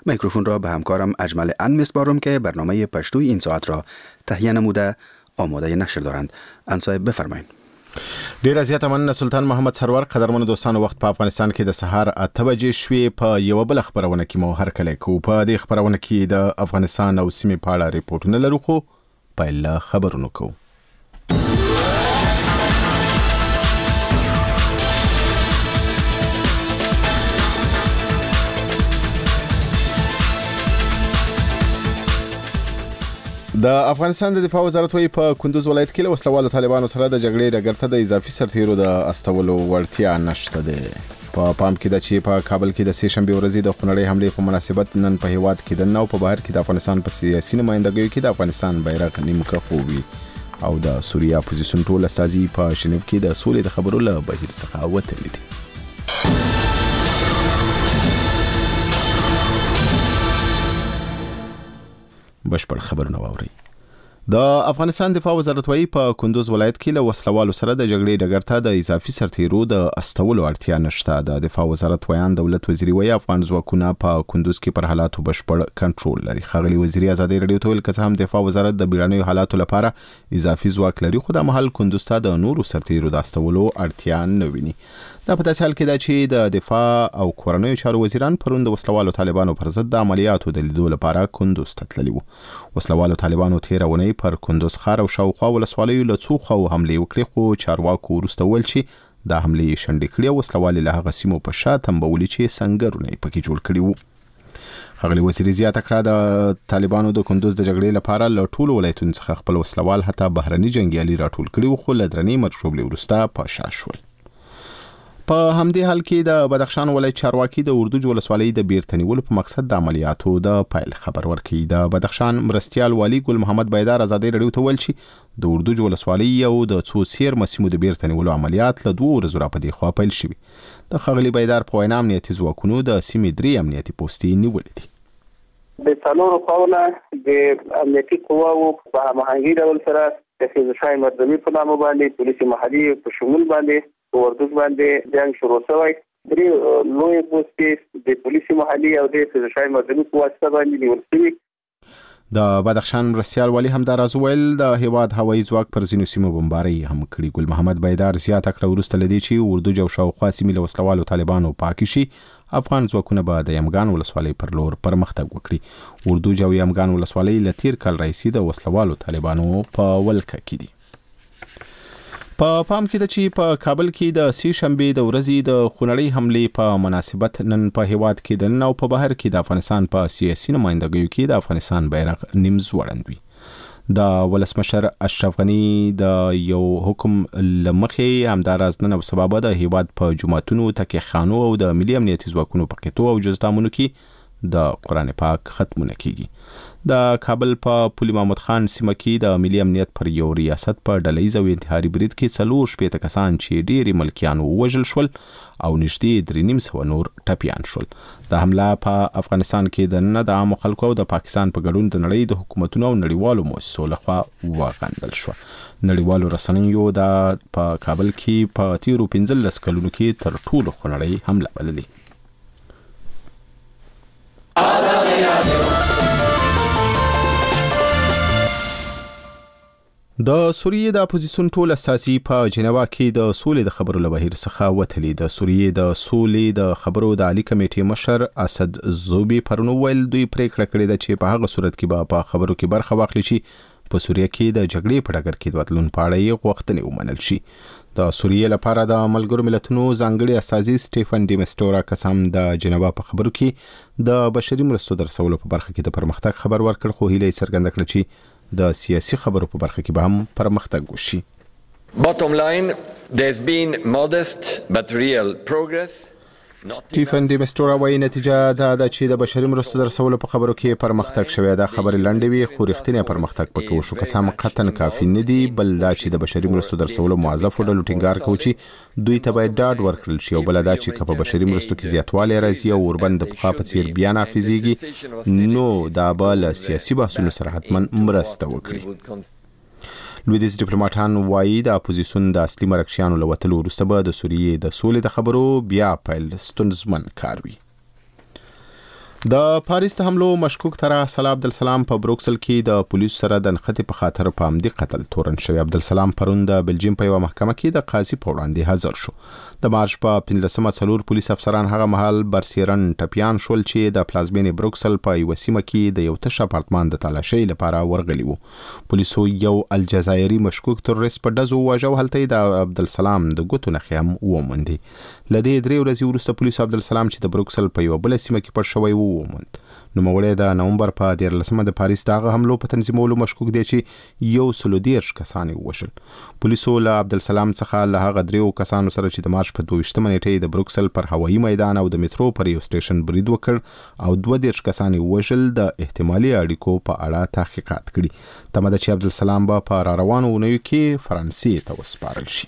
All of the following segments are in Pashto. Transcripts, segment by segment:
میکروفون را به همکارم اجمل ان میسپارم که برنامه پشتوی این ساعت را تهیه نموده آماده نشر دارند. ان صاحب بفرمایید. ډیر زیاته مننه سلطان محمد سرور. قدرمنو دوستانو، وخت په افغانستان کې د سهار 8 بجې شوې. په یو بل خبرونه کې مو هر کله کو په دې خبرونه کې د افغانستان او سیمې په اړه ریپورتونه لرو، خو پیل خبرونه کوو. د افغانستان د دفاع وزارت وايي په کندوز ولایت کې له وسلوالو طالبانو سره د جګړې ډګر ته د اضافي سرتیرو د استولو وړتیا نشته ده. په پام کې ده چې په کابل کې د سه شنبه ورځې د خونړۍ حملې په مناسبت نن په هیواد کې د نو په بهر کې د افغانستان په سیاسي نمائندګیو کې د افغانستان بیرغ نیمکه خووي او د سوریه اپوزیسیون ټول استازي په شنیف کې د سولې د خبرو له بهیر څخه وتلي دي. بشپړ خبرونه واوري. د افغانستان دفاع وزارت وايي په کندوز ولایت کې له وسلوالو سره د جګړې ډګر ته د اضافي سرتیرو د استولو اړتیا نشته. د دفاع وزارت ویان دولت وزیر وايي افغان ځواکونه په کندوز کې پر حالاتو بشپړ کنټرول لري. ښاغلي وزیر ازادي رادیو ته ویل چې هم دفاع وزارت د بیړنیو حالاتو لپاره اضافي ځواک لري، خو د محل کندوز ته د نورو سرتیرو د استولو اړتیا نه ویني. دا په داسې حال کې ده چې د دفاع او کورنیو چارو وزیران پرون د وسلوالو طالبانو پر ضد د عملیاتو د لیدو لپاره کندوز ته تللي وو. وسلوالو طالبانو تېره اونۍ پر کندوز ښار او شاوخوا ولسوالیو له څو خواو حملې وکړې، خو چارواکو وروسته وویل چې دا حملې شنډې کړې او وسلوالې له هغه سیمو په شا تنبولي چې سنګرونه یې پکې جوړ کړي وو. ښاغلي وزیر زیاته کړه د طالبانو د کندوز د جګړې لپاره له ټولو ولایتونو څخه خپل وسلوال حتی بهرني جنګیالي راټول کړي وو، خو له درنې مرچوبلې وروسته په شا شول. په همدې حال کې د بدخشان ولایت چارواکي د اردوج ولسوالۍ د بیرته نیولو په مقصد د عملیاتو د پیل خبر ورکړي. د بدخشان مرستیال والی ګل محمد بیدار ازادي رادیو ته ویل چې د اردوج ولسوالۍ او د څو سیمو سیمو د بیرته نیولو عملیات له 2 ورځو راپدې خوا پیل شوي. د ښاغلي بیدار په وینا امنیتي ځواکونو د سیمې 3 امنیتي پوستې نیولې دي. د څلورو خواونه د امنیتي قواو په هماهنګي ډول سره د فیضشاه مردمي په نامه باندې پولیس محلي په شمول باندې وردوج باندې جنگ شروع شوی. درې لوی پوستې د پولیس محلي او د فیضشاه مردمي په واسطه باندې نیول شوي. د بدخشان مرستیال والی هم دا راز ویل د هیواد هوایي ځواک پر ځینو سیمو بمباري هم کړي. ګل محمد بیدار زیاته کړه وروسته لدی چې وردوج او شاوخوا سیمې له وسلوالو طالبانو پاکې شي، افغان ځواکونه به د یمګان ولسوالۍ پر لور پرمختګ وکړي. وردوج او یمګان ولسوالۍ له تیر کال راهیسې د وسلوالو طالبانو په ولکه کې دي. په پام کې ده چې په کابل کې د سه شنبه د ورځې د خونړۍ حملې په مناسبت نن په هیواد کې د نن او په بهر کې د افغانستان په سیاسي نمائندګیو کې د افغانستان بیرغ نیم ځوړند وي. د ولسمشر اشرف غنی د یو حکم لمخې همداراز نن او سبا به د هیواد په جماعتونو، تکیخانو او د ملي امنیتي ځواکونو په قطو او جزدامونو کې د قرآن پاک ختمونه کیږي. د کابل په پل محمود خان سیمه کې د ملي امنیت پر یو ریاست په ډلهیز او انتحاري برید کې 4 کسان چې ډېری ملکیانو ووژل شول او نږدې 350 نور ټپیان شول. د حمله په افغانستان کې د نه د عامو خلکو او د پاکستان په ګډون د نړۍ د حکومتونو او نړیوالو مؤسسو لخوا وغندل شو. نړیوالو رسنیو د په کابل کې په تیرو 15 کلونو کې تر ټولو خونړۍ حمله بللې. د سوریې د اپوزیسیون ټول اساسي په جنیوا کې د سولې د خبرو له بهیر څخه وتلي. د سوریې د سولې د خبرو د عالی کمیټې مشر اسد زوبی پرونو ویل دوی پریکړه کړې ده چې په هغه صورت کې به په خبرو کې برخه واخلي چې په سوریه کې د جګړې په ډګر کې د وتلون په اړه یې غوښتنې ومنل شي. د سوریې لپاره د ملګرو ملتونو ځانګړي استازي سټیفن ډي میسټورا قسم د جنیوا په خبرو کې د بشري مرستو د رسولو په برخه کې د پرمختګ خبر ورکړ، خو هیله یې څرګنده کړه چې د سیاسي خبرو په برخه کې به هم پرمختګ وشي. Bottom line, there's been modest but real progress. سټیفن ډي میسټورا وايي نتیجه دا ده چې د بشري مرستو د رسولو په خبرو کې پرمختګ شوی. دا خبرې لنډې وي خو رښتینی پرمختګ پکې وشو. که څه هم قطعاً کافي نه دي، بل دا چې د بشري مرستو د رسولو موظفو ډلو ټینګار کوي چې دوی ته باید ډاډ ورکړل شي، او بل دا چې که په بشري مرستو کې زیاتوالی راځي او اوربند د پخوا په څیر بیا نافذیږي، نو دا به له سیاسي بحثونو سره حتما مرسته وکړي. لویدیځ ډیپلوماټان وایي د اپوزیسیون د اصلي مرکشیانو له وتلو وروسته به د سوریې د سولې د خبرو بیا پیل ستونزمن کار وي. د پاریس ته حملو مشکوک تر صلاح عبدالسلام په بروکسل کې د پولیسو سره د نښتې په خاطر په عمدي قتل تورن شوی. عبدالسلام پرون د بلجیم په یوه محکمه کې د قاضي په وړاندې حاضر شو. د مارچ په 15 څلور پولیس افسران هغه مهال برسیرن ټپیان شول چې د پلازمینې بروکسل په یوه سیمه کې د یو تش اپارتمان د تالاشۍ لپاره ورغلي وو. پولیسو یو الجزایري مشکوک تروریست په ډزو وواژه، هلته د عبدالسلام د ګوتو نښې هم وموندې. له دې 3 ورځې وروسته پولیسو عبدالسلام چې د بروکسل په یوه بله سیمه کې پټ شوی وموند. نوموړی د نومبر په 14 د پاریس دغه حملو په تنظیمولو مشکوک دی چې 130 کسان یې ووژل. پولیسو له عبدالسلام څخه له هغه 3 کسانو سره چې د مارچ په 22 نیټې د بروکسل پر هوایي میدان او د میترو پر یو سټیشن برید وکړ او 32 کسان یې ووژل، د احتمالي اړیکو په اړه تحقیقات کړي. تمه ده چې عبدالسلام به په راروانو اونیو کې فرانسې ته وسپارل شي.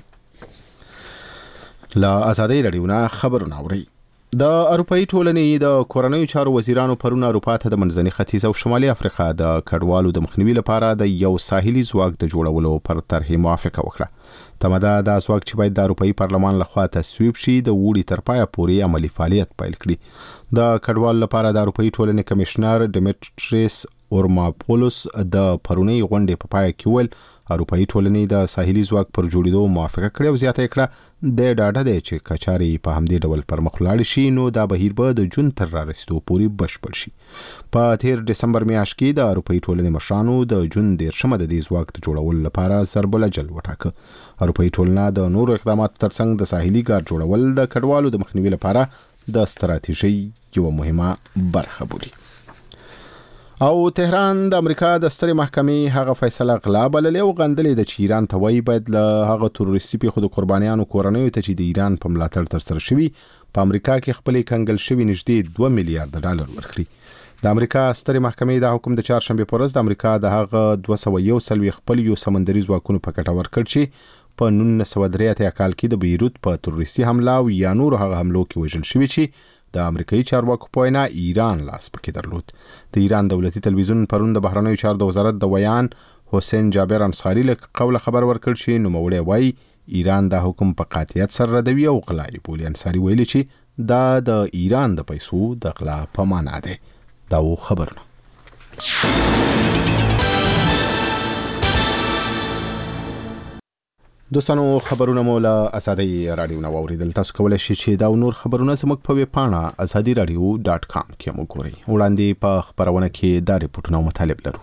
له ازادۍ راډیو نه خبرونه اورئ. د اروپایي ټولنې د کورنیو چارو وزیرانو پرون اروپا ته د منځني ختیځ او شمالي افریقا د کډوالو د مخنیوي لپاره د یو ساحلي ځواک د جوړولو پر طرحې موافقه وکړه. تمه ده دا ځواک چې باید د اروپایي پارلمان لخوا تصویب شي د اوړي تر پایه پورې عملي فعالیت پیل کړي. د کډوالو لپاره د اروپایي ټولنې کمشنر ډیمیټریس اورماپولوس د پرونی غونډې په پای کې ویل اروپایي ټولنې د ساحلي ځواک پر جوړېدو موافقه کړې او زیاته کړه د ډاډه دی چې کچاري په همدې ډول پر مخ لاړ شي نو دا بهیر به د جون تر رارسیدو پورې بشپړ شي. په 13 دسمبر میاشت کې د اروپایي ټولنې مشرانو د جون 13 د دې ځواک د جوړولو لپاره ضرب الجل وټاکه. اروپایي ټولنه د نورو اقداماتو ترڅنګ د ساحلي ګار جوړول د کډوالو د مخنیوي لپاره د ستراتیژۍ یو مهمه برخه بولي. او تهران د امریکا د سترې محکمې هغه فیصله غلا بللې او غندلې ده چې ایران ته وایي باید له هغه تروریستي پیښو د قربانیانو کورنیو ته چې د ایران په ملاتړ ترسره شوي په امریکا کې خپلې کنګل شوي نږدې 2 میلیارډ ډالر ورکړي. د امریکا سترې محکمې د حکم د چهارشنبې په ورځ د امریکا د هغه 241 خپلو سمندري ځواکونو په ګټه ورکړ چې په 1983 کال کې د بیروت په تروریستي حمله او یا نور هغه حملو کې وژل شوي چې د امریکایي چارواکو په وینا ایران لاس پکې درلود. د ایران دولتي تلویزیون پرون د بهرنیو چارو د وزارت د ویان حسین جابر انصاری له قوله خبر ورکړ چې نوموړی وایي ایران د حکم په قاطعیت سره ردوي او غلا یې بولي. انصاری ویلي چې دا د ایران د پیسو د غلا په معنا دی. دا و خبرونه. دوستانو خبرونه مو له ازادۍ راډیو نه واوریدل. تاسو کولی شئ چې دا نور خبرونه زموږ په ویب پاڼه azadiراډیو.com کې مو ګورئ. وړاندې په خبرونه کې دا ریپورټونه او مطالب لرو.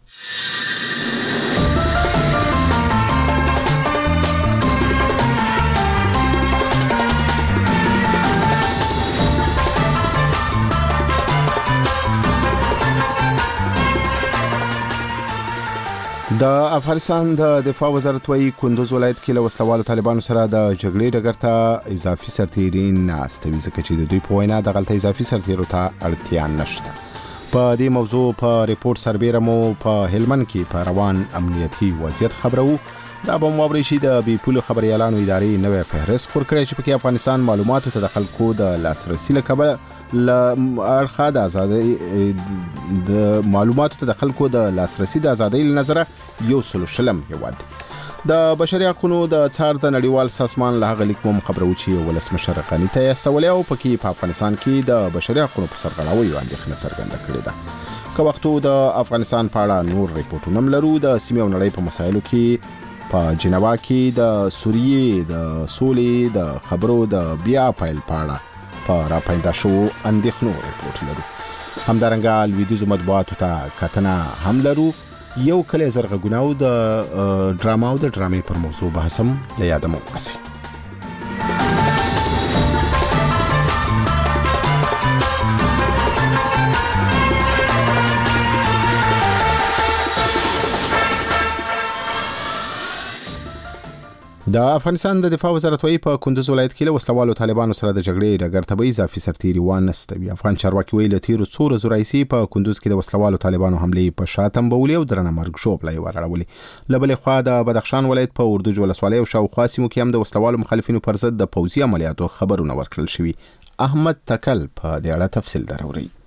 د افغانستان د دفاع وزارت وايي کندوز ولایت کې له وسلوالو طالبانو سره د جګړې ډګر ته اضافي سرتیري ناستوي ځکه چې د دوی په وینا د غلطه اضافي سرتیرو ته اړتیا نشته. په دې موضوع په ریپورت سربیره مو په هلمند کې په روان امنیتي وضعیت خبرو. دا به مو اورئ چې د بي پولو خبريالانو ادارې نوې فهرست خپور کړی چې پکې افغانستان معلوماتو ته د خلکو د لاسرسي لکبل اړخه د ازادۍ د معلوماتو ته د خلکو د لاسرسي د ازادۍ لنظره 130 هیواد د بشري حقوقو د څار د نړیوال سازمان له هغه لیک مو خبرو چې ولسمشر غنی ته استولې او پکې په افغانستان کې د بشري حقوقو په سرغړاوي باندې خنه څرګنده کړې ده. که وختو د افغانستان په اړه نور ریپورتونه لرو. د سیمې او نړۍ په مسایلو کې په جنیوا کې د سوریې د سولې د خبرو د بیا پیل په اړه په راپیدا شو اندېښنو ریپورت لرو. همدارنګه لویدیځو مطبوعاتو ته کتنه هم لرو. یو کلی زرغوناو د ډراما او د ډرامې پر موضوع بحث هم له یاده مو واسي. د افغانستان د دفاع وزارت وايي په کندوز ولایت کې له وسلوالو طالبانو سره د جګړې ډګر ته به اضافي سرتیري وانستوي. افغان چارواکي ویلي له تیرو څو ورځو راهیسې په کندوز کې د وسلوالو طالبانو حملې په شا تنبولي او درنه مرګ ژوبله یې وراړولې. له بلې خوا د بدخشان ولایت په اردوج ولسوالۍ او شاوخوا سیمو کې هم د وسلوالو مخالفینو پر ضد د پوځي عملیاتو خبرونه ورکړل شوي. احمد تکل په دې اړه تفصیل دروري.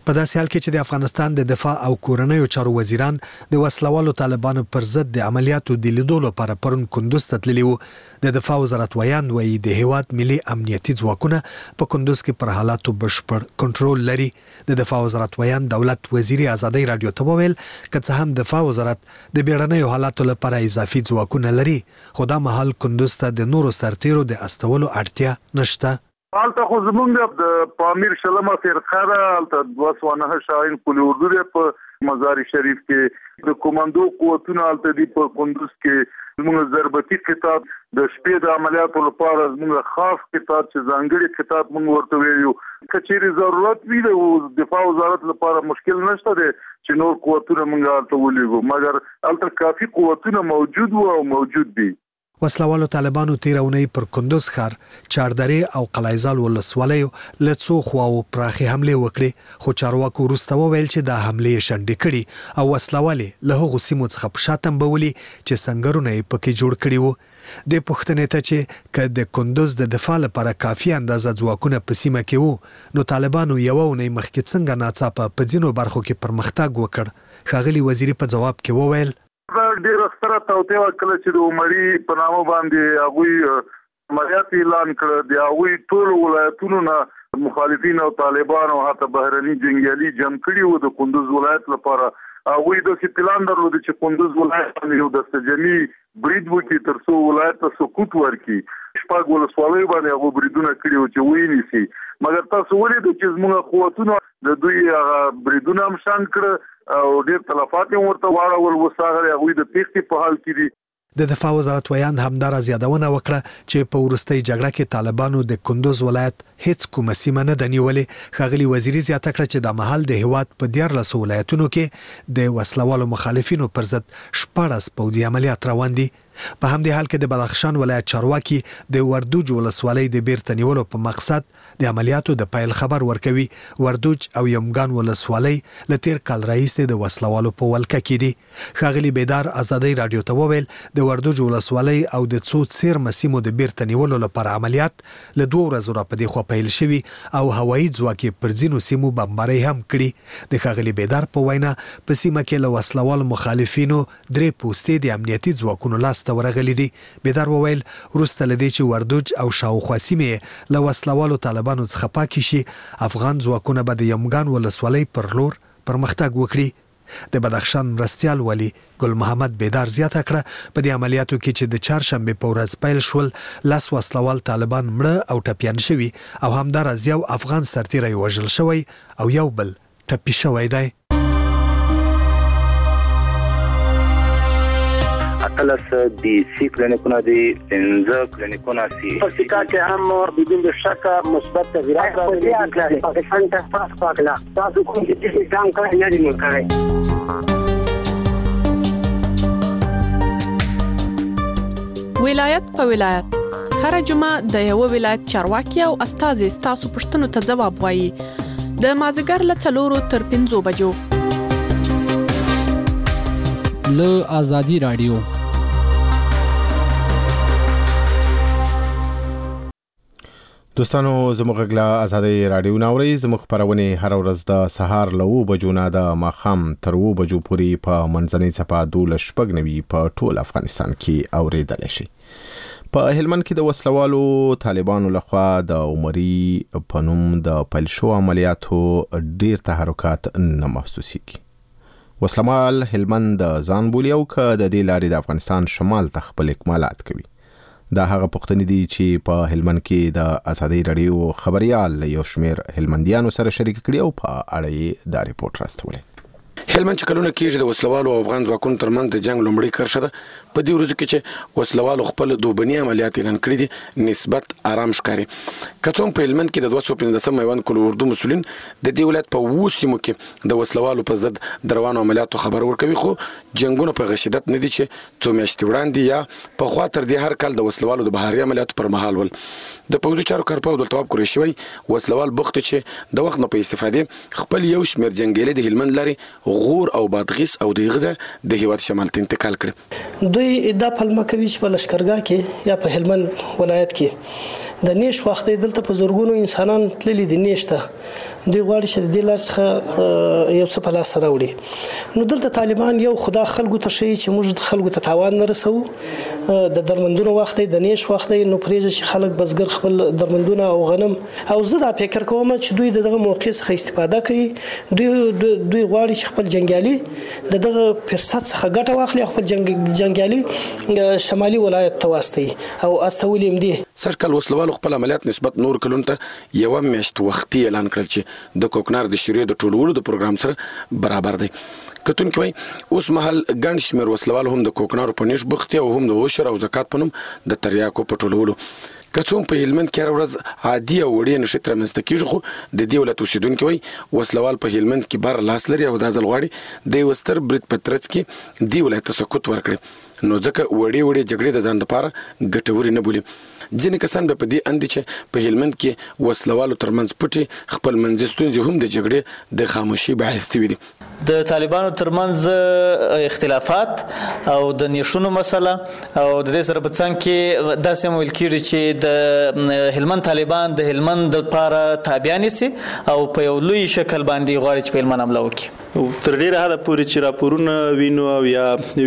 په داسې حال کې چې د افغانستان د دفاع او کورنیو چارو وزیران د وسلوالو طالبانو پر ضد د عملیاتو د لیدو لپاره پرون کندوز ته تللي وو. د دفاع وزارت ویاند وایي د هیواد ملي امنیتي ځواکونه په کندوز کې پر حالاتو بشپړ کنټرول لري. د دفاع وزارت ویاند دولت وزیر ازادي رادیو ته وویل که څه هم دفاع وزارت د بیړنیو حالاتو لپاره اضافي ځواکونه لري، خو دا مهال کندوز ته د نورو سرتیرو د استولو اړتیا نشته. حالته خو زمونږ د پامیر شلمه فرقه ده، هلته 209 شاهین پل اردو دی په مزار شریف کې، د کوماندو قوتونه هلته دي په کندوز کې. زمونږ ضربتي خطاب د شپې د عملیاتو لپاره زمونږ خاص خطاب چې ځانګړي خطاب مونږ ورته ویلو. که چیرې ضرورت وي د دفاع وزارت لپاره مشکل نشته دی چې نور قوتونه مونږ هلته ولیږو، مګر هلته کافي قوتونه موجود وو او موجود دي. وسلوالو طالبانو تیرونی پر کندوز ښار، چاردرې او قلعهزال ولسوالیو له څو خواو پراخې حملې وکړې، خو چارواکو وروسته وویل چې دا حملې شنډې کړي او وسلوالې له هغو سیمو څخه په شا تمبولي چې سنګرونه یې پکې جوړ کړي وو. د پوښتنې ته چې که د کندوز د دفاع لپاره کافي اندازه ځواکونه په سیمه کې وو، نو طالبانو یوه اونۍ مخکې څنګه ناڅاپه په ځینو برخو کې پرمختګ وکړ. ښاغلي وزیري په ځواب کې وویل ډېره ستره توطیه وه کله چې د عمري په نامه باندې هغوی عملیات اعلان کړه. د هغوی ټولو ولایتونو نه مخالفین او طالبان او حتی بهرني جنګیالي جمع کړي وو د کندوز ولایت لپاره. هغوی داسې پلان درلود چې کندوز ولایت باندې یو دستجمي برید وکړي تر څو ولایت ته سقوط ورکړي. 6 ولسوالیو باندې هغو بریدونه کړي وو چې ونیسي، مګر تاسو ولیدو چې زموږ قوتونو د دوی هغه بریدونه هم شنډ کړه او ډېر تلفات یې ورته واړول. اوس هغه هغوی د تېښتې په حال کې دي. د دفاع وزارت ویاند همدارس یادونه وکړه چې په وروستۍ جګړه کې طالبانو د کندوز ولایت هیڅ کومه سیمه نه ده نیولې. ښاغلي وزیري زیاته کړه چې د مهال د هیواد په 14 ولایتونو کې د وسلوالو مخالفینو پر ضد 14 پوځي عملیات روان دي. په همدې حال کې د بدخشان ولایت چارواکي د وردوج ولسوالۍ د بیرته نیولو په مقصد د عملیاتو د پیل خبر ورکوي. وردوج او یمګان ولسوالۍ له تیر کال راهیسې د وسلوالو په ولکه کې دي. ښاغلي بیدار ازادي رادیو ته وویل د وردوج ولسوالۍ او د څو څیرمه سیمو د بیرته نیولو لپاره عملیات له 2 ورځو راپدې خوا پیل شوي او هوایي ځواک یې پر ځینو سیمو بمبارۍ هم کړي. د ښاغلي بیدار په وینا په سیمه کې له وسلوالو مخالفینو 3 پوستې د امنیتي ځواکونو لاس ته ورغلي دي. بیدار وویل وروسته له دې چې وردوج او شاوخوا سیمې له وسلوالو طالبانو څخه پاکې شي، افغان ځواکونه به د یمګان ولسوالۍ پر لور پرمختګ وکړي. د بدخشان مرستیال ولی ګل محمد بیدار زیاته کړه په دې عملیاتو کې چې د چهارشنبې په ورځ پیل شول 10 وسلوال طالبان مړه او ټپیان شوي او همداراز یو افغان سرتیری وژل شوی او یو بل ټپي شوی دی. اتلس دی سی کلینیکونه دی 15 کلینیکونه سی په سکا کې هم بدون شک مثبت تغیرات راغلي. پاکستان ته تاسو پاکلا تاسو کوم چې ځان کړی نه دی نو کړی. ولایت په ولایت هر جمعه د یو ولایت چارواکي او استازي تاسو پښتنو ته ځواب وایي. د مازیګر له 4 تر 5 بجو له آزادی رادیو. دوستانو زموږ غږ له آزادی رادیو ناوري. زموږ خپرونې هر ورځ د سهار له 9 بجو نه د ماښام تر 2 بجو پورې په منځنۍ څپه 12 په ټول افغانستان کې اوریدلی شي. په هلمند کې د وسلوالو طالبانو لخوا د عمري په نوم د پیل شو عملیاتو ډیر تحرکات نه محسوسیږي. وسلوال هلمند د ځان بولي او که د دې لارې د افغانستان شمال ته خپل اکمالات کوي. دا هغه پوښتنې دي چې په هلمند کې د ازادي رادیو خبريال یو شمېر هلمندیانو سره شریک کړي او په اړه یې دا ریپورت راستولی. هلمند چې کلونه کېږي د وسلوالو او افغان ځواکونو ترمنځ د جنگ لومړۍ کرښه ده. په دې ورځو کې چې وسلوالو خپل دوبني عملیات اعلان کړي دي نسبت آرام ښکاري. که څه هم په هلمند کې د 215 میوند کلو اردو مسؤلین د دې ولایت په 20 سیمو کې د وسلوالو په ضد د روانو عملیاتو خبر ورکوي، خو جنگونه په غشیدت نه دي چې څو میاشتې وړاندې یا په خوا تر دې هر کال د وسلوالو د بهاري عملیاتو پر مهال ول. د پوځي چارو کارپو عبدالتواب قریشي وایي وسلوال بوخت چې د وخت نه په استفادې خپل یو شمېر جنګیالي د هلمند لارې غور او بادغیس او د غزه د هیواد شمال ته انتقال کړي. دوی ادعا پلمه کوي چې په لشکرګاه کې یا په هلمند ولایت کې د نیش وخت دلته په زورګونو انسانان تللي دي نیشته دوی غواړي چې د دې لار څخه یو څه په لاس راوړي نو دلته طالبان یو خدا خلکو ته شي چې موږ خلکو ته تاوان نه رسو د درمندونو وخت د نیش وخت نو پرېږه چې خلک بزګر خپل درمندونه او غنم او زه دا فکر کوم چې دوی دغه موقع څخه استفاده کوي دوی غواړي چې خپل جنگیالي دغه فرصت څخه ګټه واخلي خپل جنگیالي شمالي ولایت ته واستي او استولیم دي سرکل وسلوالو خپل عملیات نسبت نور کلون ته یو میاشت وختي اعلان کړل چې د کوکنار د شریعه د ټولولو د پروګرام سره برابر دی کتون کوي اوس مهال ګڼ شمېر وسلوال هم د کوکنارو په نیش بوختي او هم د عشر او زکات په نوم د تریاکو په ټولولو که څوم په هلمند کې هره ورځ عادي او وړې نښتې رامنځته کېږي خو د دې ولایت اوسېدونکي وایي وسلوال په هلمند کې بر لاس لري او دا ځل غواړي د یوه ستر برید په ترڅ کې دې ولایت ته سقوط ورکړي نو ځکه وړې جګړې د ځان دپاره ګټورې نه بولي ځینې کسان به په دې اند چې په هلمند کې وسلوالو ترمنځ پټې خپل منځي ستونزې هم د جګړې د خاموشي باعث شوي دي د طالبانو ترمنځ اختلافات او د نیشونو مسله او د دې سره په څنګ کې داسې ویل کېږي چې د هلمند طالبان د هلمند لپاره تابع نیسي او په یو لوی شکل باندې غواړي چې په هلمند حمله وکړي تر ډیره حده پورې چې راپورونه وینو او یا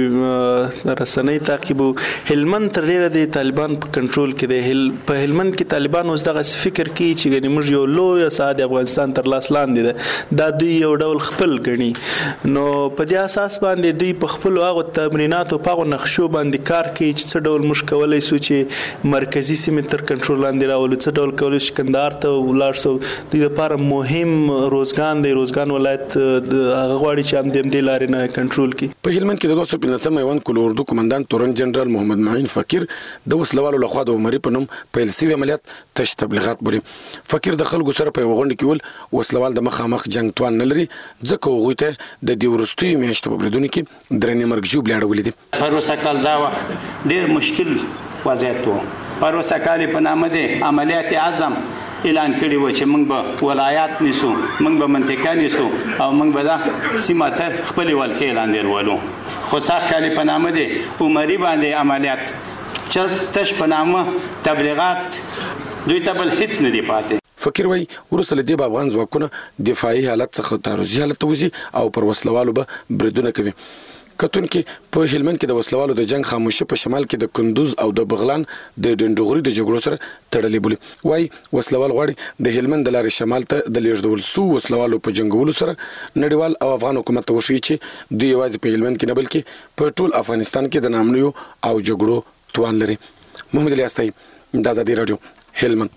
رسنۍ تعقیبو هلمند تر ډیره د طالبان په کنټرول کې دی په هلمند کې طالبان اوس دغه فکر کوي چې ګنې موږ یو لوی ساحه د افغانستان تر لاس لاندې ده دا دوی یو ډول خپل ګڼي نو په دې اساس باندې دوی په خپل هغه تمرینات او په هغه نقشو باندې کار کوي چې څه ډول موږ کولی شو چې مرکزی سیمې تر کنټرول لاندې راولو څه ډول کولی شو کندهار ته ولاړ شو دوی لپاره مهم روزګان دی روزګان ولایت هغه غواړي چې هم دې لارې نه کنټرول کړي په هلمند کې د 215 میوند کل اردو کمانډان تورن جنرال محمد معین فقیر د وسلوالو لخوا د عمري په نوم پیل شوي عملیات تش تبلیغات بولي فقیر د خلکو سره په یوه غونډه کې ول وسلوال د مخامخ جنګ توان نه لري ځکه هغوی ته د دې وروستیو میاشتو په بریدونو کې درنې مرګ ژوبلې اړولې دي پروسه کال دا وخت ډېر مشکل وضعیت و پروسه کال په نامه دی عملیات اعظم اعلان کړی و چې موږ به ولایات نیسو موږ به منطقه نیسو او موږ به دا سیمه تر خپلې ولکې لاندې ورولو خو سخت کال په نامه دی عمري باندې عملیات چې تش په نامه تبلیغات دوی ته بل هیڅ نه دی پاتې فقیر وایي وروسته له دې به افغان ځواکونه دفاعي حالت څخه تعرضي حالت ته وځي او پر وسلوالو به بریدونه کوي کتون کې په هلمند کې د وسلوالو د جنگ خاموشي په شمال کې د کندوز او د بغلان د ډنډغوري د جګړو سره تړلې بولي وایي وسلوال غواړي د هلمند د لارې شمال ته د لیږدول سو وسلوالو په جنګولو سره نړیوال او افغان حکومت ته وښیي چې دوی یوازې په هلمند کې نه بلکې په ټول افغانستان کې د نامنیو او جګړو توان لري محمد علي استای د آزادي رادیو هلمند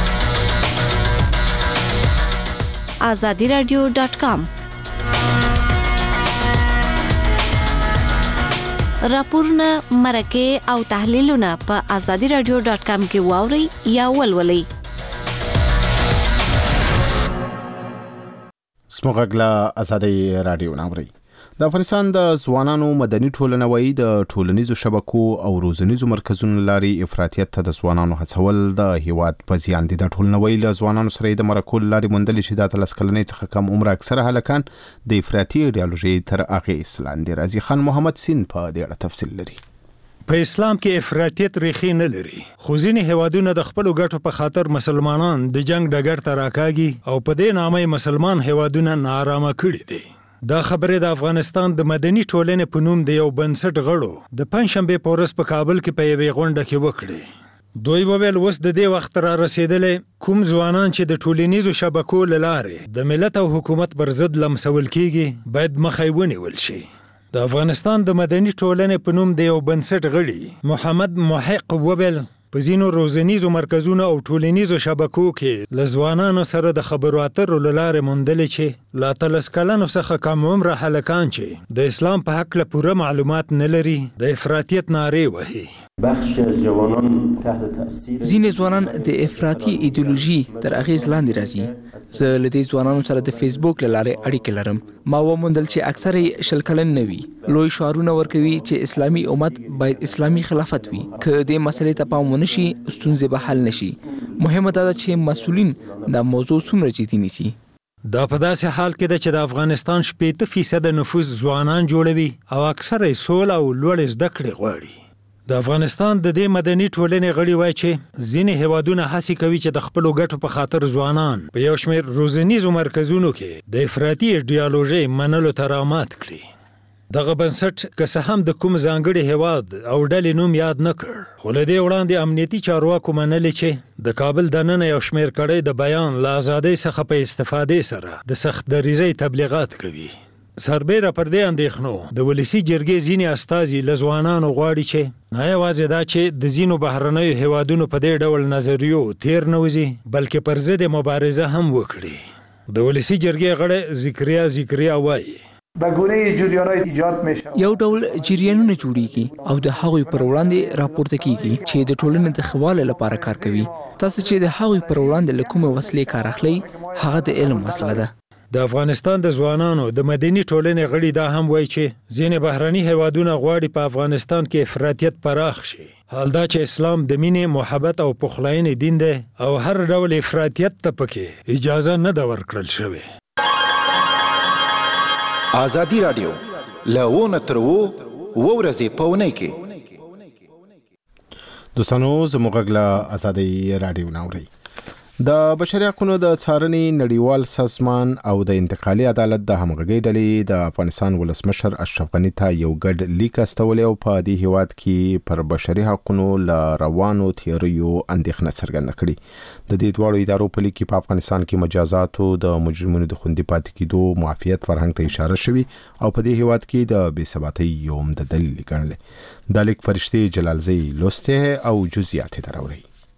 azadiradio.com راپورونه مرکه او تحلیلونه په azadiradio.com کې واوري یا ولولئ سموغلا ازادي رادیو ناوري د افغانستان د ځوانانو مدني ټولنه وایي د ټولنیزو شبکو او روزنیزو مرکزونو لارې افراطیت ته د ځوانانو هڅول د هیواد په زیان دي د ټولنه وایي له ځوانانو سره د مرکو لارې موندلې چې د 13 کلنۍ څخه کم عمر اکثره هلکان د افراطي ایډیالوژي تر اغېز لاندې راځي خان محمد سین په دې اړه تفصیل لري په اسلام کې افراطیت ریښې نه لري خو ځینې هیوادونه د خپلو ګټو په خاطر مسلمانان د جنگ ډګر ته راکاږي او په دې نامه مسلمان هیوادونه ناارامه کړي دي دا خبره د افغانستان د مدني ټولنې په نوم د یو بنسټ غړو د پنځشنبه په ورځ په کابل کې په یوې غونډه کې وکړي دوی وویل اوس د دې وخت را رسیدلې کوم ځوانان چې د ټولنیزو شبکو له لارې د ملت او حکومت پر ضد لمسول کیږي باید مخې ونیول شي د افغانستان د مدني ټولنې په نوم د یو بنسټ غړي محمد محق وویل په ځینو روزنیزو مرکزونو او ټولنیزو شبکو کې له ځوانانو سره د خبرو اترو له لارې موندلې چې لا 13 کلنو څخه کم عمره هلکان چې د اسلام په هکله پوره معلومات نه لري د افراطیت نارې وهي بخش از جوانان تحت تاثیر ځینې ځوانان د افراطي ایدئولوژي تر اغېز لاندې راځي زه له دې ځوانانو سره د فیسبوک له لارې اړیکې لرم ما وموندل چې اکثره یې 20 کلن نه وي لوی شعارونه ورکوي چې اسلامي امت باید اسلامي خلافت وي که دې مسلې ته پام ونه شي ستونزې به حل نشي مهمه دا ده چې مسؤلین دا موضوع څومره جدي نیسي دا په داسې حال کې ده چې د افغانستان 80% نفوس ځوانان جوړوي او اکثره یې سوله او لوړې زده کړې غواړي د افغانستان د دې مدني ټولنې غړي وایي چې ځینې هیوادونه هڅه کوي چې د خپلو ګټو په خاطر ځوانان په یو شمېر روزنیزو مرکزونو کې د افراطي ایډیالوژي منلو ته رامات کړي. دغه بنسټ که څه هم د کوم ځانګړي هیواد او ډلې نوم یاد نه کړ، خو له دې وړاندې امنیتي چارواکو منلي چې د کابل دننه یو شمېر کړۍ د بیان له ازادۍ څخه په استفادې سره د سخت دریزۍ تبلیغات کوي. سربیره پر دې اندېښنو د ولسي جرګې ځینې استازي له ځوانانو غواړي چې نه یوازې دا چې د ځینو بهرنیو هیوادونو په دې ډول نظریو تیر نه وځي، بلکې پر ضد مبارزه هم وکړي. د ولسي جرګې غړی ذکریا وایي به گونه جریان‌های ایجاد میشه. یو ډول جریانونه جوړیږي او د هغوی پر وړاندې راپورته کیږي چې د ټولنې د خواله لپاره کار کوي. تاسو چې د هغوی پر وړاندې له کومه وسلې کار اخلي، هغه د علم وسله ده. د افغانستان د ځوانانو د مدني ټولنې غړي دا هم وایي چې ځینې بهرني هیوادونه غواړي په افغانستان کې افراطیت پراخ شي. حال دا چې اسلام د مینې، محبت او پخلاینې دین دی او هر ډول افراطیت ته پکې اجازه نه ده ورکړل شوې. ازادي رادیو له تر ورځې په اونۍ کې دوستانو زموږ غږ ازادي رادیو ناوړي. د بشري حقوقو د څارنې نړیوال سازمان او د انتقالي عدالت د همغږۍ ډلې د افغانستان ولسمشر اشرف غني ته یو ګډ لیک استولی او په دې هیواد کې پر بشري حقوقو له روانو تیریو اندېښنه څرګنده کړې. د دې دواړو ادارو په لیک کې په افغانستان کې مجازاتو د مجرمینو د خوندي پاتې کېدو معافیت فرهنګ ته اشاره شوي او په دې هیواد کې د بې ثباتۍ یو عمده دلیل ګڼلی. دا لیک فرشتې جلالزی لوسته او جزئیات یې دراوړي.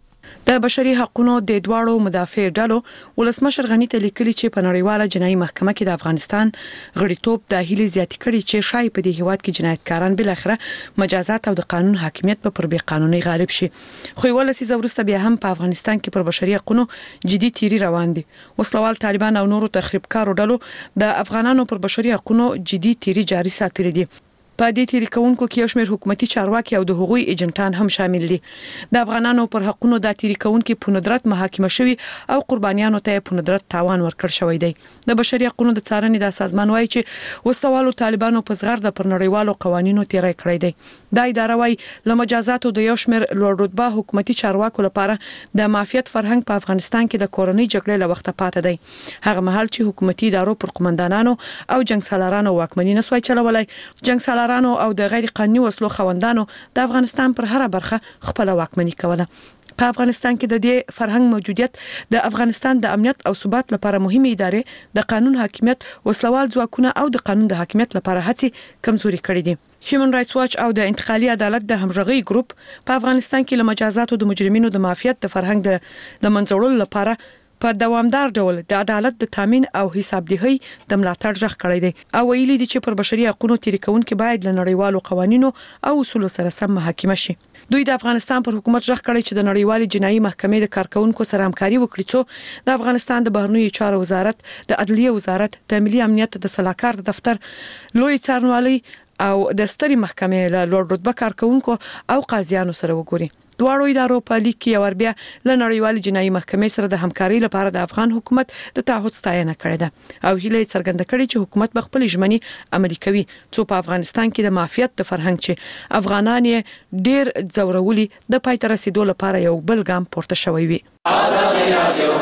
د بشري حقوقو د دواړو مدافع ډلو ولسمشر غني ته لیکلي چې په نړیواله جنایي محکمه کې د افغانستان غړیتوب د هیلې زیاتې کړي چې شای په دې هیواد کې جنایتکاران بل اخره مجازات او د قانون حاکمیت په پر بې قانوني غالب شي. خو یو لسیزه وروسته بیا هم په افغانستان کې پر بشري حقوقو جدي تیری روان دي. وسلوال طالبان او نورو تخریبکارو ډلو د افغانانو پر بشري حقوقو جدي تیری جاري ساتلي دي. په دې تیری کوونکو کې یو شمېر حکومتي چارواکي او د هغوی ایجنټان هم شامل دي. د افغانانو پر حقوقو د تیری کوونکو په ندرت محاکمه شوی او قربانیانو ته په ندرت تاوان ورکړ شوی دی. د بشري حقوقو د څارنې د سازمان وایي چې وسوالو طالبانو په زغر د پر نړیوالو قوانینو تیری کړی دی. دا اداره وایي له مجازاتو د یو شمېر لوړ رتبه حکومتي چارواکو لپاره د معافیت فرهنګ په افغانستان کې د کورنۍ جګړې له وخته پاتې دی. هغه مهال چې حکومتي ادارو پر قومندانانو او جنگسالارانو واکمني نه سوای چلولای، جنگسالارانو او د غیر قانوني وسلو خوندانو د افغانستان پر هر برخه خپل واکمني کوله. په افغانستان کې د دې فرهنګ موجودیت د افغانستان د امنیت او ثبات لپاره مهمه ادارې د قانون حاکمیت، وسلوال ځواکونه او د قانون د حاکمیت لپاره هڅې کمزوري کړې دي. هیومن رائټس واچ او د انتقالي عدالت د همغږي ګروپ په افغانستان کې له مجازاتو د مجرمینو د معافیت د فرهنګ د منځوړلو لپاره په دوامدار ډول د عدالت د تامین او حسابدهۍ د ملاتړ ژغ کړی دی او ویلي دي چې پر بشري حقوقو تیری کوونکي باید له نړیوالو قوانینو او اصولو سره سم محاکمه شي. دوی د افغانستان پر حکومت ژغ کړی چې د نړیوالې جنایي محکمې د کارکونکو سره همکاري وکړي څو د افغانستان د بهرنیو چارو وزارت، د عدلیه وزارت، د ملي امنیت د سلاکار د دفتر، لوی څارنوالي او د ستري محکمې له لوړ رتبه کارکونکو او قاضیانو سره وګوري. دواړو ادارو په لیک کې ور بیا له نړیوالې جنایي محکمې سره د همکاري لپاره د افغان حکومت د تعهد ستاینه کړې ده او هیله څرګنده کړې چې حکومت به خپل ژمنې عملي کوي څو په افغانستان کې د معافیت د فرهنګ چې افغانان یې ډیر ځورولي د پای ته رسیدو لپاره یو بل ګام پورته شوی وي. ازادي رادیو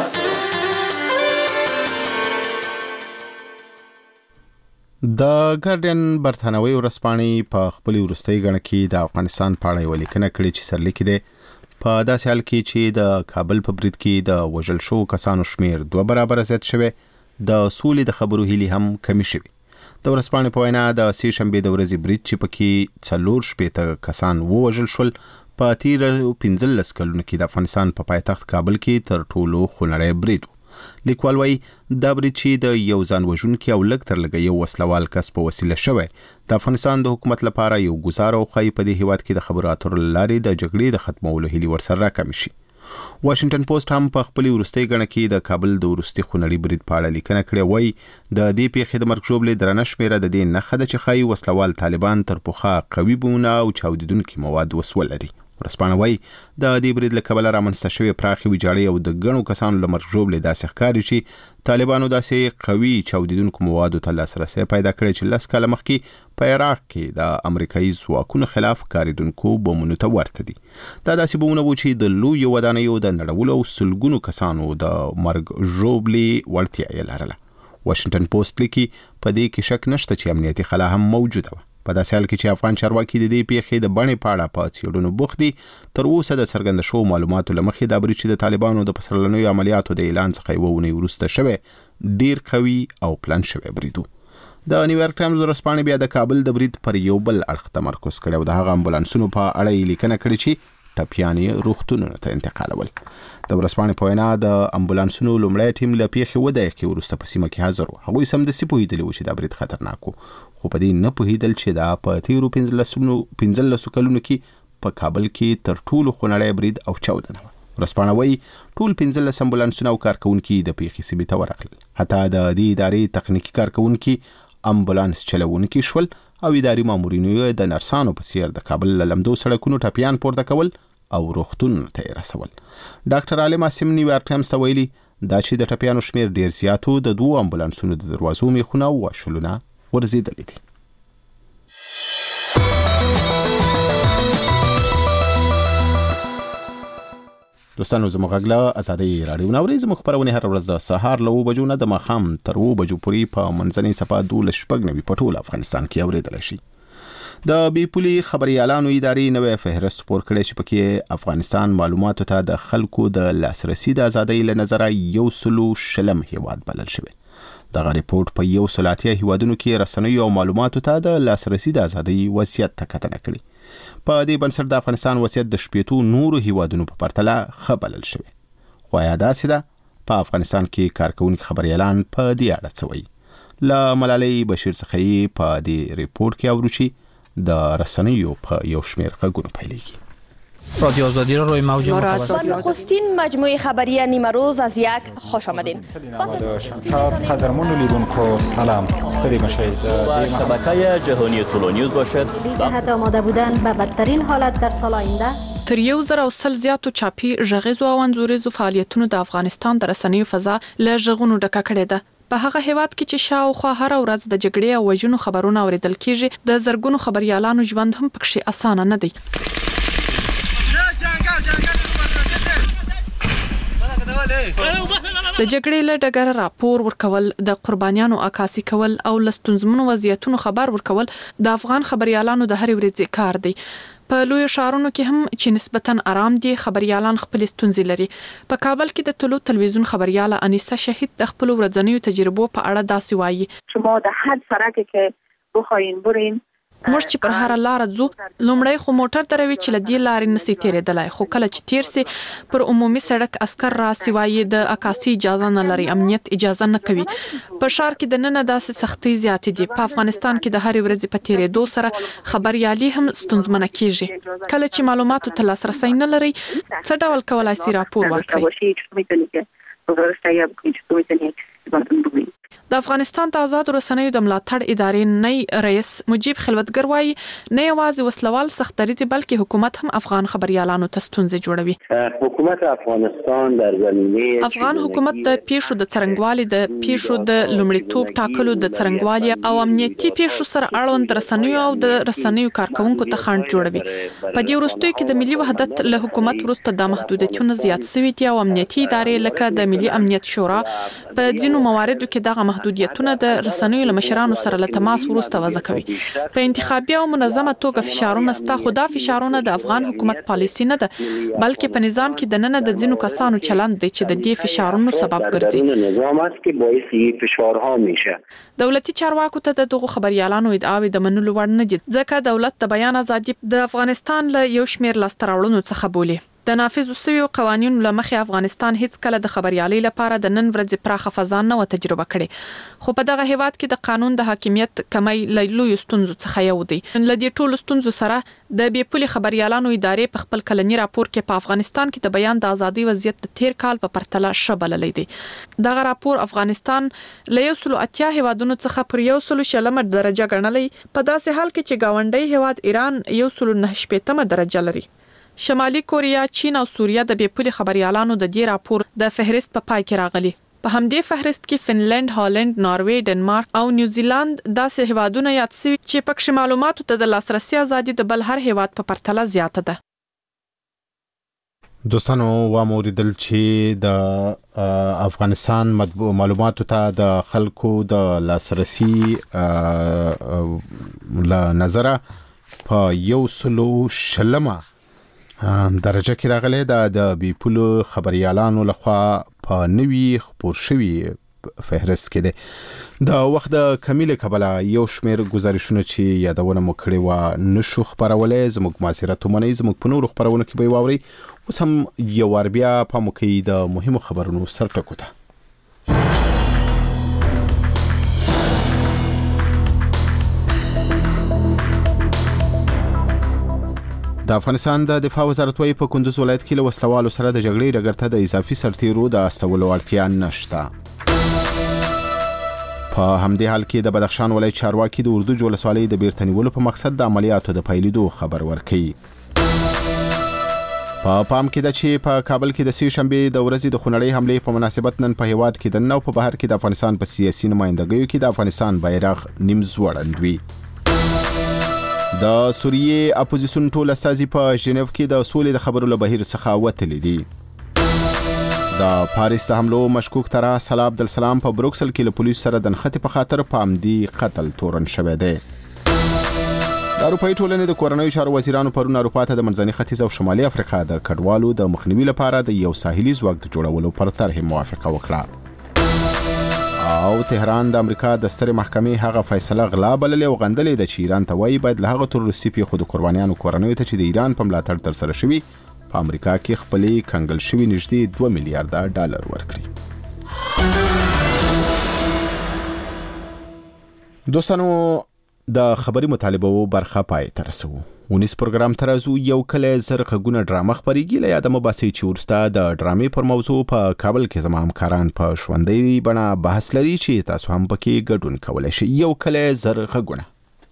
د ګارډین برتانوي ورځپاڼې په خپل وروستۍ غڼه کې د افغانستان په اړه یو لیکنه کړې چې سرلیک دی په داسې حال کې چې د کابل په برید کې د وژل شوو کسانو شمیر 2 برابر زیات شوی، د سولې د خبرو هیلې هم کمی شوي. د ورځپاڼې په وینا د سې شنبې د ورځې برید چې پکې 4 کسان ووژل شول په تیر 15 کلونو کې د افغانستان په پایتخت کابل کې تر ټولو خونړی برید. لیکوال وایي دا برید چې د یو ځان وژونکي او لږ تر لږه یو وسلوال کس په وسیله شوی د افغانستان د حکومت لپاره یو ګزار او ښایي په دې هیواد کې د خبرو اترو له لارې د جګړې د ختمولو هیلې ورسره راکمې شي. واشنگټن پوسټ هم په خپل وروستۍ غڼه کې د کابل د وروستي خونړي برید په اړه لیکنه کړې وایي د دې پیښې د مرګ ژوبلې درنه شمېره د دې نښه ده چې ښایي وسلوال طالبان تر پخوا قوي بمونه او چاودیدونکي مواد وسولري. ورسپانه وایي د دې برید له کبله رامنځته شوې پراخې ویجاړۍ او د ګڼو کسانو له مرګ ژوبلې داسې ښکاري چې طالبانو داسې قوي چاودیدونکو موادو ته لاسرسی پیدا کړی چې 10 کاله مخکې په عراق کې د امریکایي ځواکونو خلاف کارېدونکو بمونو ته ورته دي. دا داسې بمونه وو چې د لویو ودانیو د نړولو او سلګونو کسانو د مرګ ژوبلې وړتیا یې لرله. واشنگټن پوسټ لیکي په دې کې شک نشته چې امنیتي خلا هم موجوده وه. په داسې حال کې چې افغان چارواکي د دې پیښې د بڼې په اړه په څېړنو بوخت دي، تر اوسه د څرګنده شوو معلوماتو له مخې دا برید چې د طالبانو د پسرلنیو عملیاتو د اعلان څخه یوه اونۍ وروسته شوی ډیر قوي او پلان شوی برید و. د نیویارک ټایمز ورځپاڼې بیا د کابل د برید پر یو بل اړخ تمرکز کړی او د هغه امبولانسونو په اړه یې لیکنه کړې چې ټپیان یې روغتونونو ته انتقالول. د ورځپاڼې په وینا د امبولانسونو لومړی ټیم له پیښې 7 دقیقې وروسته په سیمه کې حاضر و. هغوی سمدستي پوهېدلي وو چې دا برید خطرناک و، خو په دې نه پوهېدل چې دا په تېرو 15 کلونو کې په کابل کې تر ټولو خونړی برید او چاودنه وه. ورځپاڼه وایي ټول 15 امبولانسونه او کارکوونکي د پیښې سیمې ته ورغلل. حتی د دې ادارې تخنیکي کارکوونکي امبولانس چلوونکي شول او اداري مامورینو یې د نرسانو په څېر د کابل له لمدو سړکونو ټپیان پورته کول او روغتونونو ته یې رسول. ډاکټر عالم عاصم نیویارک ټایمز ته ویلي دا چې د ټپیانو شمیر ډیر زیات و، د 2 امبولانسونو د دروازو میخونه او واشلونه ورزیدلي دي. دوستانو زموږ غږ له ازادۍ راډیو ناوري زموږ خپرونې هر ورځ د سهار له 7 بجو نه د ماښام تر 7 بجو پورې په منځنۍ صفحه 12 په ټول افغانستان کې اوریدلی شي. د بي پولي خبريالانو ادارې نوې فهرست خپور کړی چې پکې افغانستان معلوماتو ته د خلکو د لاسرسي د ازادۍ له نظره 140 هیواد بلل شوی. دغه ریپورت په 180 هیوادونو کې رسنیو او معلوماتو ته د لاسرسي د ازادۍ وضعیت ته کتنه کړې. په دې بنسټ د افغانستان وضعیت د 15 نورو هیوادونو په پرتله ښه بلل شوی. خو یا داسې ده په افغانستان کې کارکوونکي خبريالان په دې اړه څه وایي. له ملالۍ بشیر څخه یې په دې ریپورت کې اورو چې د رسنیو په یو شمیر غږونو پیلېږي. رادیو آزادی را روی موج متوسط نخستین مجموعه خبری نیمه روز از یک خوش آمدین. قدرمن لیدونکو سلام، ستړي مشید. شبکه جهانی تولونیوز باشد. جهت آماده بودن به بدترین حالت در سال آینده. تر 100 زیاتو چاپی ژغیزو او انځوریزو فعالیتونو د افغانستان د رسنیو فضا له ژغونو ډکه کړې ده. په هغه هیواد کې چې شاوخوا هر ورځ د جګړې او وژنو خبرونه اوریدل کیږي، د زرګونو خبريالانو ژوند هم پکې اسانه نه دی. د جګړې له ډګره راپور ورکول، د قربانیانو عکاسي کول او لستونزمنو وضعیتونو خبر ورکول د افغان خبريالانو د هر ورځې کار دی. په لوی شهرونو کې هم چې نسبتاً آرام دي، خبريالان خپل ستونزې لري. په کابل کې د طلوع تلویزیون خبرياله انیسه شهید د خپل ورځنیو تجربو په اړه داسې وایي. شما د هر سرکی که بخواین برین موږ چې پر هر لار ځو، لومړی خو موټر دروي چې لدی لارې نسی تیرېدلای، خو کله چې تیر سي پر عمومي سړک عسكر را سیوای د عکاسي اجازه نه لري، امنیت اجازه نه کوي. په شهر کې د نن داسې سختي زیات دي. په افغانستان کې د هر ورځې په تیرېدو سره خبريالي هم ستونزمنه کیږي. کله چې معلوماتو ته لاسرسي نه لري، څه ډول کولای شي راپور ورکړي. د افغانستان د آزاد رسنیو د ملاتړ ادارې نئی رئیس مجیب خلوتګر وایي نه یوازې وسلوال سخت دریځ بلکې حکومت هم افغان خبريالانو ته ستونزې جوړوي. حکومت افغانستان در زمینه افغان حکومت د پیښو د څرنګوالي، د پیښو د لومړیتوب ټاکلو، د څرنګوالي او امنیتي پیښو سره اړوند رسنیو او د رسنیو کارکونکو ته خنډ جوړوي. په دې وروستیو کې د ملي وحدت له حکومت وروسته د محدودیتونو زیات شوي دي او امنیتي ادارې لکه د ملي امنیت شورا په ځینو مواردو کې دغه محدودیتونه د رسنیو له مشرانو سره له تماس وروسته وضع کوي. په انتخابي او منظمه توګه فشارونه ستا، خو دا فشارونه د افغان حکومت پالیسي نه ده، بلکې په نظام کې د نن د ځینو کسانو چلند دی چې د دې فشارونو سبب ګرځي. نظام است که باعث این فشارها میشه. دولتي چارواکو ته د دغو خبريالانو ادعاوې د منلو وړ نه دي، ځکه دولت د بیان ازادي د افغانستان له یو شمېر لاسته راوړنو څخه بولي. د نافذ شویو قوانینو له مخې افغانستان هیڅ کله د خبريالۍ لپاره د نن ورځې پراخه فضا نه و تجربه کړې، خو په دغه هیواد کې د قانون د حاکمیت کمی له لویو ستونزو څخه یو دی. له دې ټولو ستونزو سره د بې پولي خبريالانو ادارې په خپل کلنی راپور کې په افغانستان کې د بیان د ازادۍ وضعیت د تیر کال په پرتله ښه بللی دی. دغه راپور افغانستان له 180 هیوادونو څخه پر 140 درجه ګڼلی، په داسې حال کې چې ګاونډي هیواد ایران 189 درجه لري. شمالي کوریا، چین او سوریه د بیپولي خبريالانو د دې راپور د فهرست په پای کې راغلي. په همدې فهرست کې فنلند، هالند، ناروې، ډنمارک او نیوزیلند داسې هیوادونه یاد شوي چې پکې معلوماتو ته د لاسرسي ازادي د بل هر هیواد په پرتله زیاته ده. دوستانو واوریدل چې د افغانستان معلوماتو ته د خلکو د لاسرسي له نظره په 100 درجه کې راغلی د بیپولو خبريالانو لخوا په نوي خبر شوي فهرست کې ده. د وخت د کمی له کبله یو شمېر ګزارشونه چې یادونه مو کړې وه نشو خپرولی. زموږ معذرت ومنئ. زموږ په نورو خپرونو کې به یې واورئ. اوس هم یو وار بیا پام وکړئ د مهمو خبرونو سرټکو ته. د افغانستان د دفاع وزارت وايي په کندوز ولایت کې له وسلوالو سره د جګړې ډګر ته د اضافي سرتیرو د استولو اړتیا نشته. په همدې حال کې د بدخشان ولایت چارواکي د اردو ولسوالۍ د بیرته نیولو په مقصد د عملیاتو د پیلېدو خبر ورکوي. په پام کې ده چې په کابل کې د سې شنبې د ورځې د خونړۍ حملې په مناسبت نن په هیواد کې دننه او په بهر کې د افغانستان په سیاسي نمایندګیو کې د افغانستان بیرغ نیم ځوړند وي. د سوریې اپوزیسیون ټول استازي په ژنیو کې د سولې د خبرو له بهیر څخه وتلي دي. د پاریس د حملو مشکوک طرح صلاح عبدالسلام په بروکسل کې له پولیسو سره د نښتې په خاطر په عمدي قتل تورن شوی دی. د اروپایي ټولنې د کورنیو چارو وزیرانو پرون اروپا ته د منځني ختیځ او شمالي افریقا د کډوالو د مخنیوي لپاره د یو ساحلي ځواک د جوړولو پر طرح موافقه وکړه. او تهران د امریکا د سترې محکمې هغه فیصله غلا بللې او غندلې ده چې ایران ته وایي باید له هغه تروریستي پیښو د قربانیانو کورنیو ته چې د ایران په ملاتړ ترسره شوي په امریکا کې خپلې کنګل شوي نږدې 2 میلیارډ ډالر ورکړي. دوستانو د خبري مطالبه برخه پای ته رسوو. ونیس پروګرام ترازو یو کله زر غږونه ډرامه خبريږي. له یاده مباسي چې ورسته د ډرامې پر موضوع په کابل کې زما همکاران په ژوندۍ بڼه بحث لري چې تاسو هم پکې ګډون کولی شئ. یو کله زر غږونه.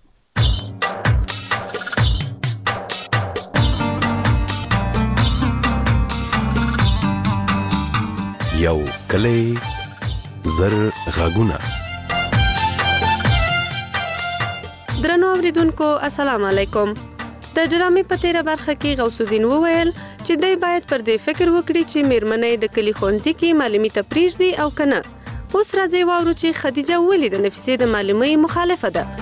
یو کله زر غږونه. درنو اوریدونکو السلام علیکم. د ډرامې په تیره برخه کې غوث الدین وویل چې دوی باید پر دې فکر وکړي چې میرمنې د کلي ښوونځي کې معلمي ته پرېږدي او که نه. اوس راځئ واورو چې خدیجه ولې د نفیسې د معلمۍ مخالفه ده.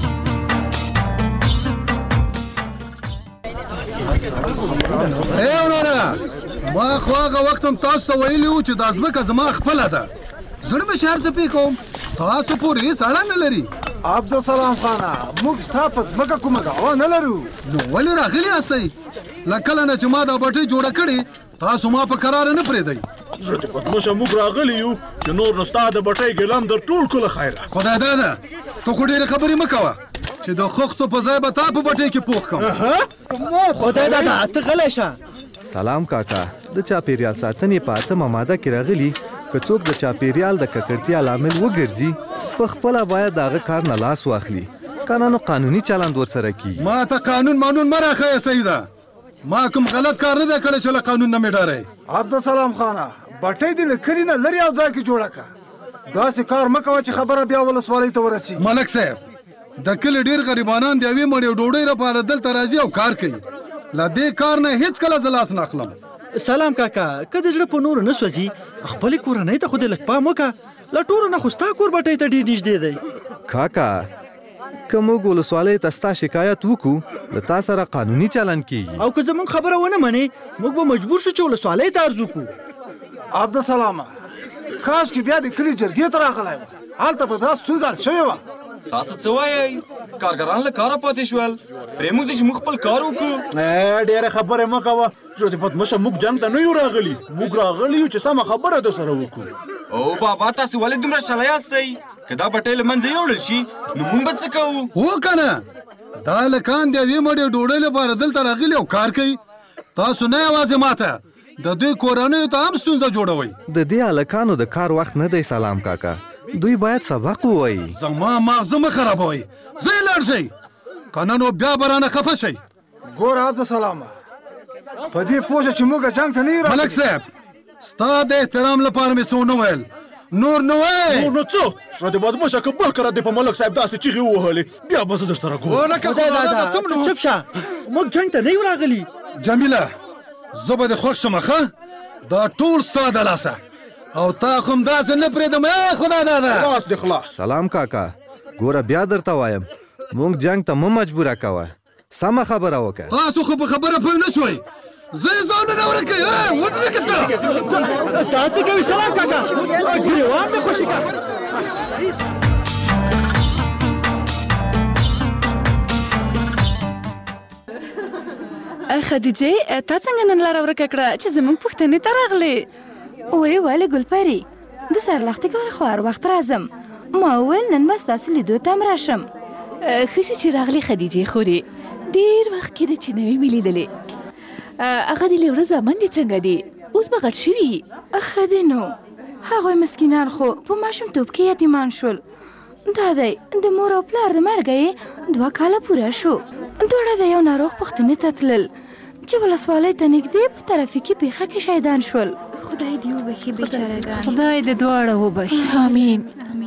وراره ما خو هغه وخت هم تاسو ته ویلي وو چې دا ځمکه زما خپله ده. زړه مې چې هر څه پې کوم تاسو پورې هېڅ اړه نه لري. عبدالسلام خانه موږ ستا په ځمکه کومه دعوا نه لرو. نو ولې راغلي یاستئ؟ له کله نه چې ما دا بټۍ جوړه کړې تاسو ما په کراره نه پرېږدئ. زړه دې پتمشه موږ راغلي یو چې نور نو ستا د بټۍ ګلان در ټول کله خیره. خدای داده ته خو ډېرې خبرې مه کوه چې د خښتو په ځای به تا په بټۍ کې پوخ کړم. خدای داده ته غلی شه. سلام کاکا. د چاپیریال ساتنې په 8مه ماده کې راغلي که څوک د چاپیریال د ککړتیا لامل وګرځي په خپله باید د هغه کار نه لاس واخلي کنه نو قانوني چلند ورسره کیږي. ما ته قانون مه راښیه سیده. ما کوم غلط کار نه دی کړی چې له قانون نه مې ډارئ. عبدالسلام خانه بټۍ دې له کلي نه لرې یو ځای کې جوړه کړه. داسې کار مه کوه چې خبره بیا ولسوالۍ ته ورسي. ملک صاحب د کلي ډېر غریبانان د یوې مړۍ ډوډۍ لپاره دلته راځي او کار کوي. له دې کار نه هیڅ کله زه لاس نه اخلم. سلام کاکا. که د زړه په نورو نه سوځي خپلې کورنۍ ته خو دې لږ پام وکړه. له ټولو نه خو ستا کور بټۍ ته ډېر نږدې دی. کاکا که موږ ولسوالۍ ته ستا شکایت وکړو له تا سره قانوني چلند کیږي. او که زموږ خبره ونه منې موږ به مجبور شو چې ولسوالۍ ته عرض وکړو. عبدالسلام کاش کې بیا د کلي جرګې ته راغلی و. هلته به دا ستونزه حل شوې وه. تاسو څه وایئ؟ کارګران له کاره پاتې شول. پرېږدئ چې موږ خپل کار وکړو. ډېرې خبرې مه کوه. زړه دې پتمشه موږ جنګ ته نه یو راغلي. موږ راغلي یو چې سمه خبره در سره وکړو. او بابا تاسو ولې دومره شلی یاستئ؟ که دا بټۍ له منځه یوړل شي نو موږ به څه کوو؟ هو که نه دا هلکان د یوې مړۍ ډوډۍ لپاره دلته راغلي او کار کوي. تاسو نه یوازې ماته د دوی کورنیو ته هم ستونزه جوړوئ. د دې هلکانو د کار وخت نه دی. سلام کاکا دوی باید سبق ووایي. زما ماغزه مه خرابوئ. ځئ لاړ شئ که نه نو بیا به رانه خفه شئ. ګوره عبدالسلام په دې پوه شه چې موږ جنګ ته نه یو ملک صاحب ستا د احترام لپاره مې څه ونه ویل نور نه وایې نور نو څه شاید بادماشه که بل کله دې په ملک صاحب داسې چیغې ووهلې بیا به زه در سره کوم چپ شه موږ جنګ ته نه یو راغلي جمیله زه به دې خوښ شم ښه دا ټول ستا د لاسه او تا خو همداسې نه پرېږدم خدا داده خلاص دې خلاص سلام کاکا ګوره بیا درته وایم موږ جنګ ته مه مجبوره کوه سمه خبره وکړه تاسو خو په خبره پوه نه شوئ زه یې ځان نه ورکوئ ودرېږه ته دا څه کوي سلام کاکا ګریوان مې خوشي کا خدیجه تا څنګه نن لاره ورکه کړه چې زموږ پوښتنې ته راغلې وای ولې ګلپری د سرلختې کار خو هر وخت راځم ما وویل نن به ستاسو لیدو ته هم راشم ښه چې راغلې خدیجې خورې ډېر وخت کېده چې نه وې مې لیدلې هغه د لیوړه زامن دې څنګه دي اوس به غټ شوي ښه دی نو هغوی مسکینان خو په ماشومتوب کې یتیمان شول دا دی د مور او پلار د مرګه یې 2 کاله پوره شو دواړه د یو ناروغ پوښتنې ته تلل چې ولسوالۍ ته نږدې په ترافیکي پیښه کې شهیدان شول خدای دې وبخي بیچارهګان خدای دې دواړه وبخي آمین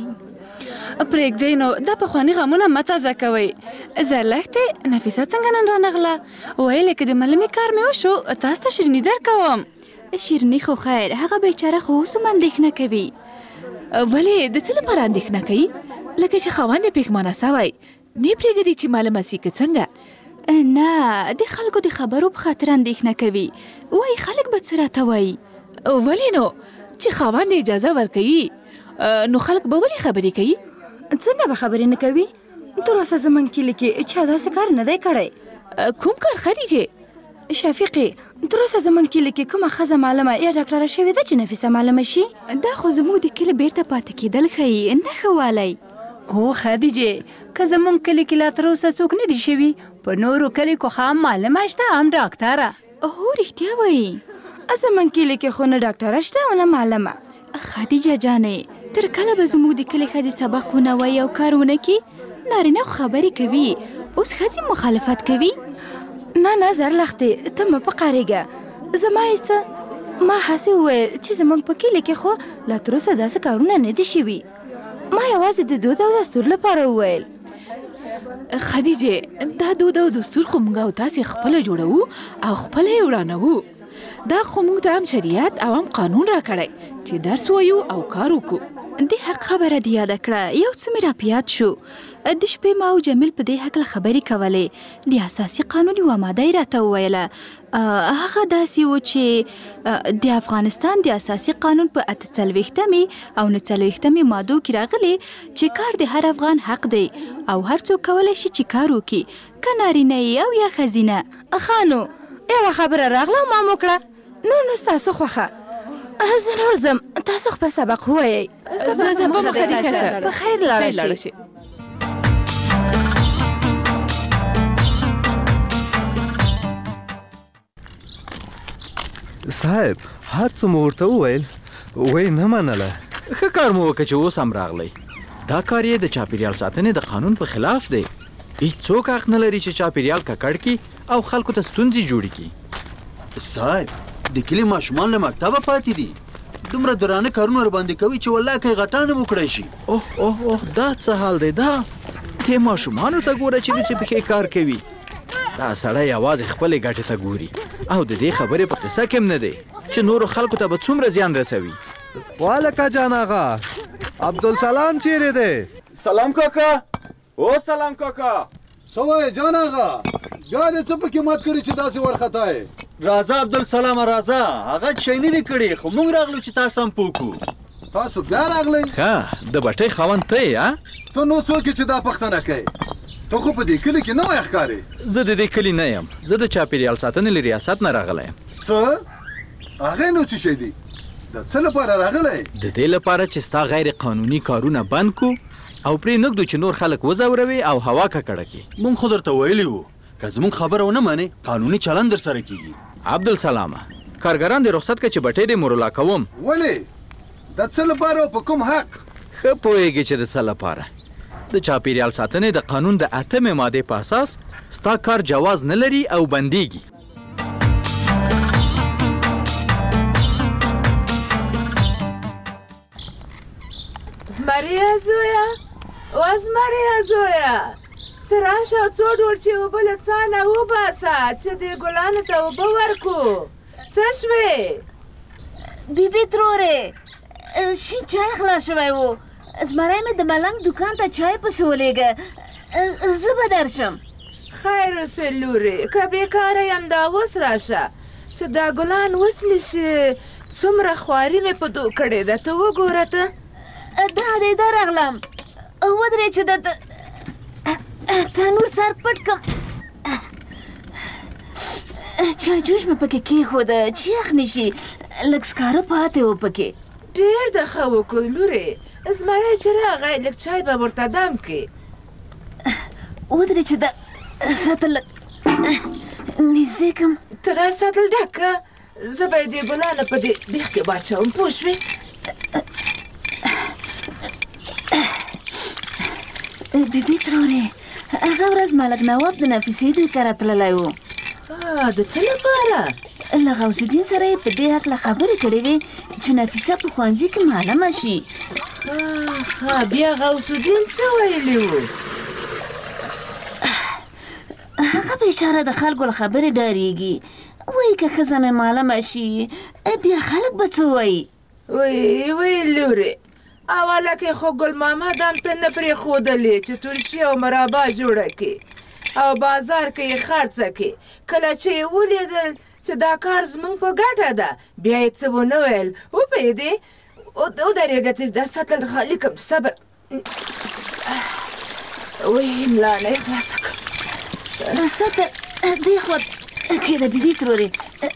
پرېږدئ نو دا پخواني غمونه مه تازه کوئ زرلښتې نفیسه څنګه نن رانغله ویلې که د ملمې کار مې وشو تاسو ته شیریني درکوم شیریني خو خیر هغه بیچاره خو اوس هم اندېښنه کوي ولې د څه لپاره اندېښنه کوي لکه چې خاوند یې پښېمانه سوی نه پرېږدي چې معلومه سي که څنګه نه د خلکو د خبرو په خاطر اندېښنه کوي وایي خلک به څه راته وایي ولې نو چې خاوند اجازه ورکوي نو خلک به ولې خبرې کوي څنګه به خبرې نه کوي تر اوسه زموږ کلي کې چا داسې کار نه دی کړی کوم کار خدیجې شفیقې تر اوسه زموږ کلي کې کومه ښځه معلمه یا ډاکټره شوې ده چې نفیسه معلمه شي دا خو زموږ د کلي بیرته پاتې کېدل ښیي نه ښه والی هو خدیجې که زموږ کلي کې لا تر اوسه څوک نه دي شوي په نورو کلیو کې خو هم معلمه شته هم ډاکټره هو رښتیا وایي زموږ کلي کې خو نه ډاکټره شته او نه معلمه خدیجه جانې تر کله به زموږ د کلي ښځې سبق ونه وایي او کار ونه کړي نارینه خو خبرې کوي اوس ښځې مخالفت کوي نه زرلښتې ته مه په قارېږه زما یې څه ما هسې وویل چې زموږ په کلي کې خو لا تر اوسه داسې کارونه نه دي شوي ما یوازې د دود او دستور لپاره وویل خدیجې دا دود او دستور خو موږ او تاسې خپله جوړوو او خپله یې ورانوو دا خو موږ ته هم شریعت او هم قانون راکړی چې درس وایو او کار وکړو د حق خبره دې یاده کړه یو څه مې راپیاد شو د شپې ما او جمیل په دې هکله خبرې کولې د اساسي قانون یوه ماده یې راته وویله هغه داسې و چې د افغانستان د اساسي قانون په 48 او 49 مادو کې راغلی چې کار د هر افغان حق دی او هر څوک کولی شي چې کار وکړي که نارینه یې او یا ښځینه ښه نو یوه خبره راغله ما مو کړه نو ستاسو خوښه زه نور ځم تاسو خپل سبق ووایئ زه ځم په خدیجه په خیر لاړه شي صاحب هر څه مو ورته وویل وایي نه منله ښه کار مو وکړه چې اوس هم راغلی دا کار یې د چاپیریال ساتنې د قانون په خلاف دی هیڅوک حق نه لري چې چاپیریال ککړ کړي او خلکو ته ستونزې جوړې کړي صاحب د کلي ماشومان له مکتبه پاتې دي دومره درانه کارونه ورباندې کوي چې والله که یې غټانه وکړی شي اوه دا څه حال دی دا دې ماشومانو ته ګوره چې لوڅې پښې کار کوي دا سړی یوازې خپلې ګټې ته ګوري او د دې خبرې په قصه کې هم نه دی چې نورو خلکو ته به څومره زیان رسوي والکه جان آغا عبدالسلام چیرې دی سلام کاکا او سلام کاکا څه وایې جان آغا بیا دې څه پکې مات کړي چې داسې ورخطا یې راځه عبدالسلام راځه هغه شی نه دي کړي خو موږ راغلو چې تاسو هم پوکو تاسو بیا راغلی ښه د بټۍ خاوند ته یې ته نو څوک چې دا پوښتنه کوي ته خو په دې کلي کې نه وای ښکارې زه د دې کلي نه یم زه د چاپیریال ساتنې له ریاست نه راغلی یم څه هغې نو څه شی دی د څه لپاره راغلی د دې لپاره چې ستا غیر قانوني کارونه بند کو او پرې نږدو چې نور خلک وځوروي او هوا ککړه کړي موږ خو درته ویلي وو که زموږ خبره ونه منې قانوني چلند در سره کېږي عبدالسلامه کارګران دې رخصت کړه چې بټۍ دې مرلا کوم ولې د څه لپاره او په کوم حق ښه پوهېږې چې د څه لپاره د چاپیریال ساتنې د قانون د 8 مادې په اساس ستا کار جواز نه لري او بندیږي زمریا زویا و زمریا زویا ته راشه او څو ډول چې اوبه له څا نه وباسه چې دې ګلانو ته اوبه ورکو څه شوې بیبي ترورې شین چای خلاص شوی و زمری مې د ملنګ دوکان ته چای پسې ولېږه زه به درشم خیر اوسې لورې که بېکاره یم دا اوس راشه چې دا ګلان وچ نه شي څومره خواري مې په دو کړې ده ته وګوره ته دا دی درغلم ودرې چې د تنور سر پټ کړم چای جوش مې پکې کېښوده چې یخ نه شي لږ سکاره پاتې و پکې ډېر د ښه وکړو لورې زمری چې راغی لږ چای به ورته دم کړې ودرې چې دا سطل لږ نږدې کړم ته دا سطل ډک که زه به یې دې ګلانو په دې بیخ کې واچوم پوه شوې بیبي ترورې هغه ورځ ملک نواب د نفیسې دوی کره تللی و د څه لپاره له غوث الدین سره یې په دې هکله خبرې کړې وې چې نفیسه په ښوونځي کې معلمه شي بیا غوث الدین څه ویلي و هغه بیچاره د خلکو له خبرې ډارېږي وایي که ښځه مې معلمه شي بیا خلک به څه وایي وی لورې اوله کې خو ګل محمد هم ته نه پرېښودلې چې ترشي او مرابا جوړه کړي او بازار کې یې خرڅه کړي کله چې یې ولیدل چې دا کار زموږ په ګټه ده بیا یې څه ونه ویل وپوهېدې ودرېږه چې دا سطل خالي کړم صبر وی ملا نه یې خلاصه کړم سطل دې خوا کېده بیبي ترورې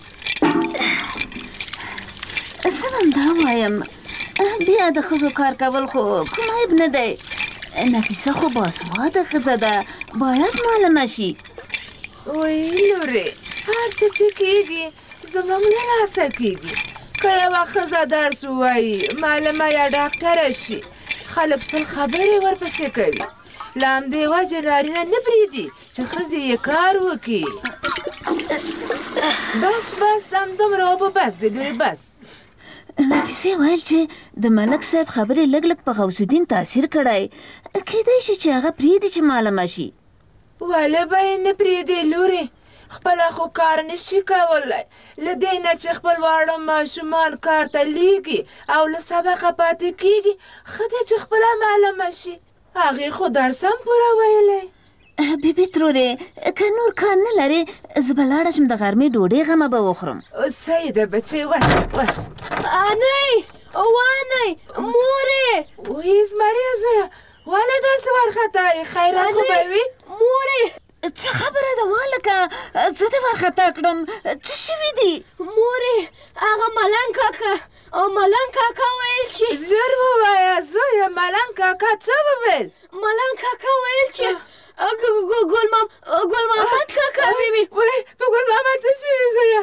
زه هم دا وایم بیا د ښځو کار کول خو کوم عیب نه دی نفیسه خو باسواده ښځه ده باید معلمه شي وی لورې هر څه چې کېږي زموږ له لاسه کېږي که یوه ښځه درس ووایي معلمه یا ډاکټره شي خلک سل خبرې ورپسې کوي له همدې وجې نارینه نه پرېږدي چې ښځې یې کار وکړي بس همدومره اوبه بس دی لورې بس نفیسې ویل چې د ملک صاحب خبرې لږ لږ په غوث الدین تاثیر کړی کیدای شي چې هغه پرېږدي چې معلمه شي ولې به یې نه پرېږدي لورې خپله خو کار نشي کولی له دې نه چې خپل واړه ماشومان کار ته لیږي او له سبقه پاتې کېږي ښه دی چې خپله معلمه شي هغې خو درس هم پوره ویلی بیبي ترورې که نور کار نه لرې زه به لاړه شم د غرمې ډوډۍ غمه به وخورم صحیح ده بچې وش انۍ وانۍ مورې وی زمریا زویه ولې داسې وارخطا یې خیرات خو به وي مورې څه خبره ده والکه زه دې وارخطا کړم څه شوي دي مورې هغه ملنګ کاکا ویل چې ژر ووایه زویه ملنګ کاکا څه وویل ملنګ کاکا ویل چې ګل محمد کاکا وی په ګل محمد څه شوي زویه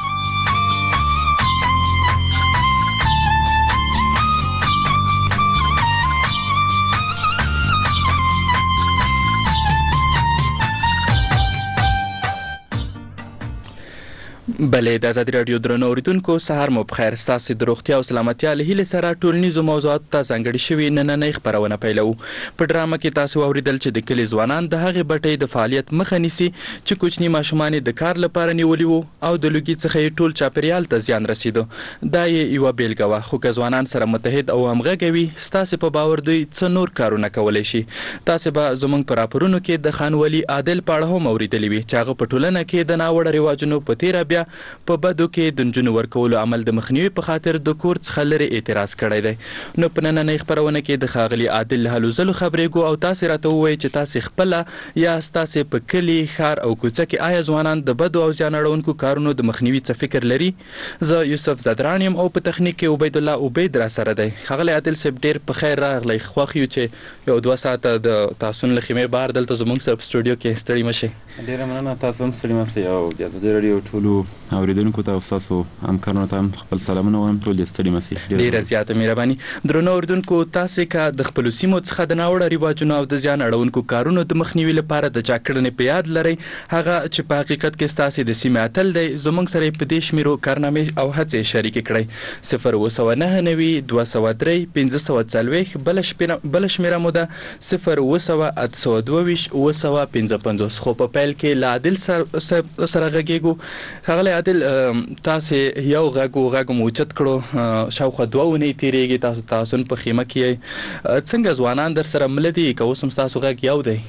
بلې د ازادي راډیو درنو اوریدونکو سهار مو بخیر ستاسو د روغتیا او سلامتیا له هیلې سره ټولنیزو موضوعاتو ته ځانګړې شوې نننۍ خپرونه پیلوو په ډرامه کې تاسو واوریدل چې د کلي ځوانان د هغې بټۍ د فعالیت مخه نیسي چې کوچني ماشومان د کار لپاره نیولي وو او د لوګي څخه یې ټول چاپیریال ته زیان رسیدو دا یې یوه بیلګه وه خو که ځوانان سره متحد او همغږه وي ستاسې په باور دوی څه نور کارونه کولی شي تاسې به زموږ په راپورونو کې د خانولي عادل په اړه هم اورېدلي وي چې هغه په ټولنه کې د ناوړه رواجونو په تیره بیا په بدو کې د نجونو ورکولو عمل د مخنیوي په خاطر د کور څخه لرې اعتراض کړی دی نو په نننۍ خپرونه کې د ښاغلي عادل له هلو ځلو خبرېږو او تاسې راته ووایئ چې تاسې خپله یا ستاسې په کلي ښار او کوڅه کې آیا ځوانان د بدو او زیان اړونکو کارونو د مخنیوي څه فکر لري زه یوسف زدران یم او په تخنیک کې عبید الله عبید را سره دی ښاغلی عادل صاحب ډېر په خیر راغلی خوښ یو چې یو 2 ساعته د تاسو له خیمې بهر دلته زموږ سره په سټوډیو کې ستړي مه شئ ډېره مننه تاسو هم ستړي مه شئ او د ازادي راډیو ټولو اوریدونکو ته او ستاسو همکارانو ته هم خپل سلامونه وایم. ټول یې ستړي مسي. ډېره زیاته مهرباني. درنو اوریدونکو، تاسې که د خپلو سیمو څخه د ناوړه رواجونو او د زیان اړونکو کارونو د مخنیوي لپاره د چا کړنې په یاد لرئ، هغه چې په حقیقت کې ستاسې د سیمې اتل دی، زموږ سره یې په دې شمیرو کارنامې او هڅې شریکې کړئ. 079 203 540 بله شمیره مو ده 0 822 955. خو په پیل کې له عادل سره غږیږو. ښاغلی عادل، تاسې یو غږ مو اوچت کړو، شاوخوا 2 اونۍ تېرېږي تاسو تعصن په خیمه کې یې. څنګه ځوانان در سره مله دي که اوس هم ستاسو غږ یو دی؟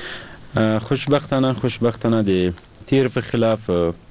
خوشبختانه د تیر په خلاف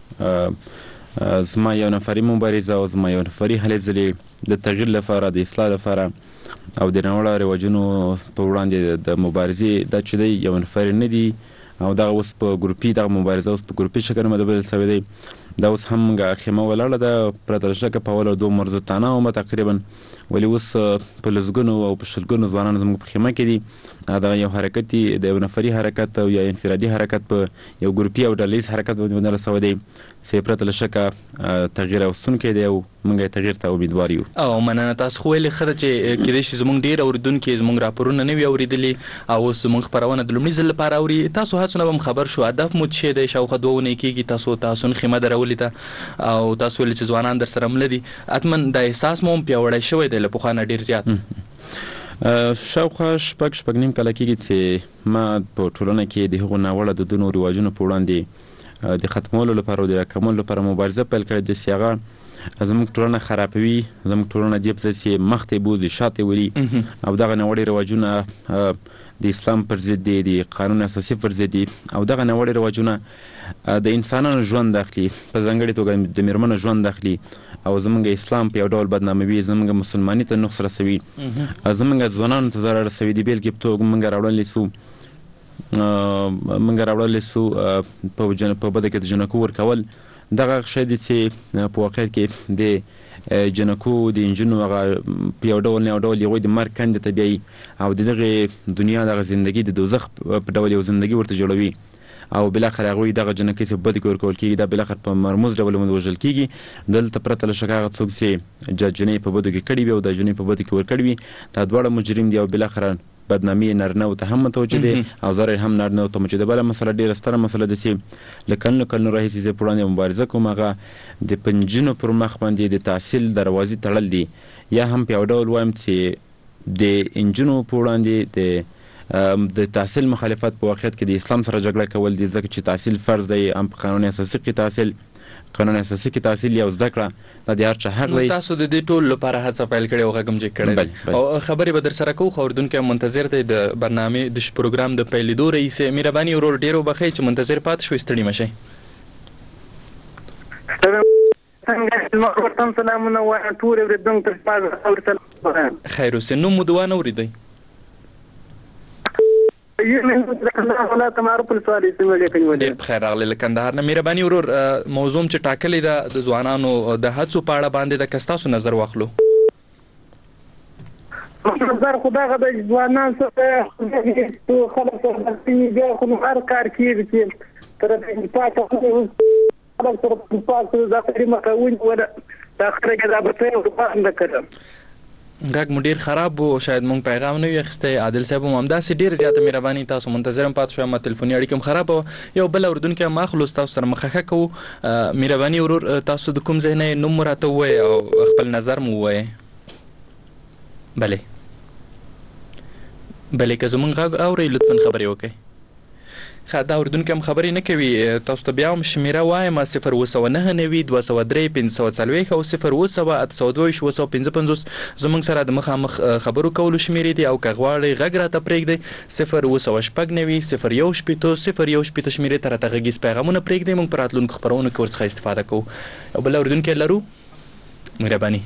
زما یو نفري مبارزه او زما یو نفري هلې ځلې د تغییر لپاره، د اصلاح لپاره او د ناوړه رواجونو په وړاندې د مبارزې دا چې دی یو نفري نه دي او دغه اوس په ګروپي دغه مبارزه اوس په ګروپي شکل مدبل شوی دی. دا اوس هم خیمه ولاړه ده، پرته له شکه په اوله 2 مرزتانه ومه تقریبا، ولې اوس په لسګونو او په شلګونو ځوانان زموږ په خیمه کې دي. دا یو حرکت دی، د یو نفري حرکت او یا انفرادي حرکت په یو ګروپي او ډلیز حرکت باندې بدل شوی دی چې پرته له شکه تغییر راوستونکی دی او موږ یې تغییر ته امیدوار یو. او مننه. تاسو خو ویلې ښه ده چې کیدای شي زموږ ډېر اورېدونکي زموږ راپورونه نه وي اورېدلي او اوس زموږ خپرونه د لومړي ځل لپاره اوري. تاسو هڅو نه به هم خبر شو، هدف مو څه دی؟ شاوخوا 2 اونۍ کېږي تاسو تعصن خیمه درولې ده او تاسو ویل چې ځوانان در سره مله دي. حتما دا احساس مو هم پیاوړی شوی دی له پخوا نه ډېر زیات. شاوخوا شپږ نیم کاله کېږي چې ما په ټولنه کې د هغو ناوړه دودونو رواجونو په وړاندې د ختمولو لپاره او د راکمولو لپاره مبارزه پیل کړې ده چې هغه زموږ ټولنه خرابوي، زموږ ټولنه دې په ځای چې مخته بوځي شاته ولي او دغه ناوړه رواجونه د اسلام پر ضد دي، د قانون اساسي پر ضد دي او دغه ناوړه رواجونه د انسانانو ژوند اخلي، په ځانګړې توګه د میرمنو ژوند اخلي او زموږ اسلام په یو ډول بدناموي، زموږ مسلماني ته نقص رسوي، زموږ ځوانانو ته ضرر رسوي. د بیلګې په توګه موږ راوړلی سو په بده کې د جنکو ورکول. دغه شی دی چې په واقعیت کې د جنکو د انجونو هغه په یو ډول نه یو ډول هغوی د مرګ کندې ته بیایي او د دغې دنیا دغه زندګي د دوزخ په ډول یو زندګي ورته جوړوي او بالاخره هغوی دغه جنکۍ چې په بده کې ورکول کېږي دا بالاخره په مرموز ډول وژل کېږي. دلته پرته له شکه هغه څوک چې جنۍ په بدو کې کړي وي او دا جنۍ په بدو کې ورکړي وي، دا دواړه مجرم دي او بالاخره بدنامي نارینهو ته هم متوجه دی او ضرر هم نارینهو ته متوجه دی. بله مسله ډېره ستره مسله ده چې له کلونو راهیسې زه په وړاندې مبارزه کوم، هغه د پنجونو پر مخ باندې د تحصیل دروازې تړل دي. یا هم په یو ډول وایم چې د انجونو په وړاندې د تحصیل مخالفت په واقعیت کې د اسلام سره جګړه کول دي، ځکه چې تحصیل فرض دی، هم په قانون اساسي کې تحصیل یو زده کړه دا د هر چا حق دی. تاسو د دې ټول لپاره هڅه پیل کړې او غږ هم جګ کړی دی او خبرې به در سره کوو. خو اورېدونکی منتظر دی د برنامې د پروګرام د پیلېدو. رئیس مهرباني ورور ډېر وبښئ چې منتظر پاتې شوئ، ستړي مه شئ. سلامونه وایم ټول اورېدونکو ته. خیر اوسې. نوم مو د وا نه اورېدی؟ ډېر بخیر راغلی له کندهار نه. مهرباني ورور، موضوع چې ټاکلې ده د ځوانانو د هڅو په اړه باندې ده، که ستاسو نظر واخلو. نظر خو دغه د ځوانان څخه خلک بیا خو هر کار کېږي چې تر خلک سره پاک د کریم کوي ولا د خلک د ابتې نه کړم. غږ مو ډېر خراب و، شاید مونږ پیغام نه وي اخیستی. عادل صاحب هم همداسې ډېر زیاته مهرباني، تاسو منتظر هم پاتې شوی، ما تلیفوني اړیکه هم خرابه وه. یو بل اورېدونکی هم اخلو، تاسو سره مخه کوو. مهرباني ورور، تاسو د کوم ځای نه نوم مو راته ووایئ او خپل نظر مو ووایئ. بلې که زموږ غږ اورئ لطفا خبرې وکړئ. دا اورېدونکی هم خبرې نه کوي. تاسو ته بیا هم شمیره وایم 079 203 540 او 0 822 955 زموږ سره د مخامخ خبرو کولو شمیرې دي او که غواړئ غږ راته پرېږدئ 0 0 شمیرې ته راته غږیز پیغامونه پرېږدئ. موږ په راتلونکو خپرونو کې ورڅخه استفاده کوو. او بل اورېدونکی لرو؟ مهرباني.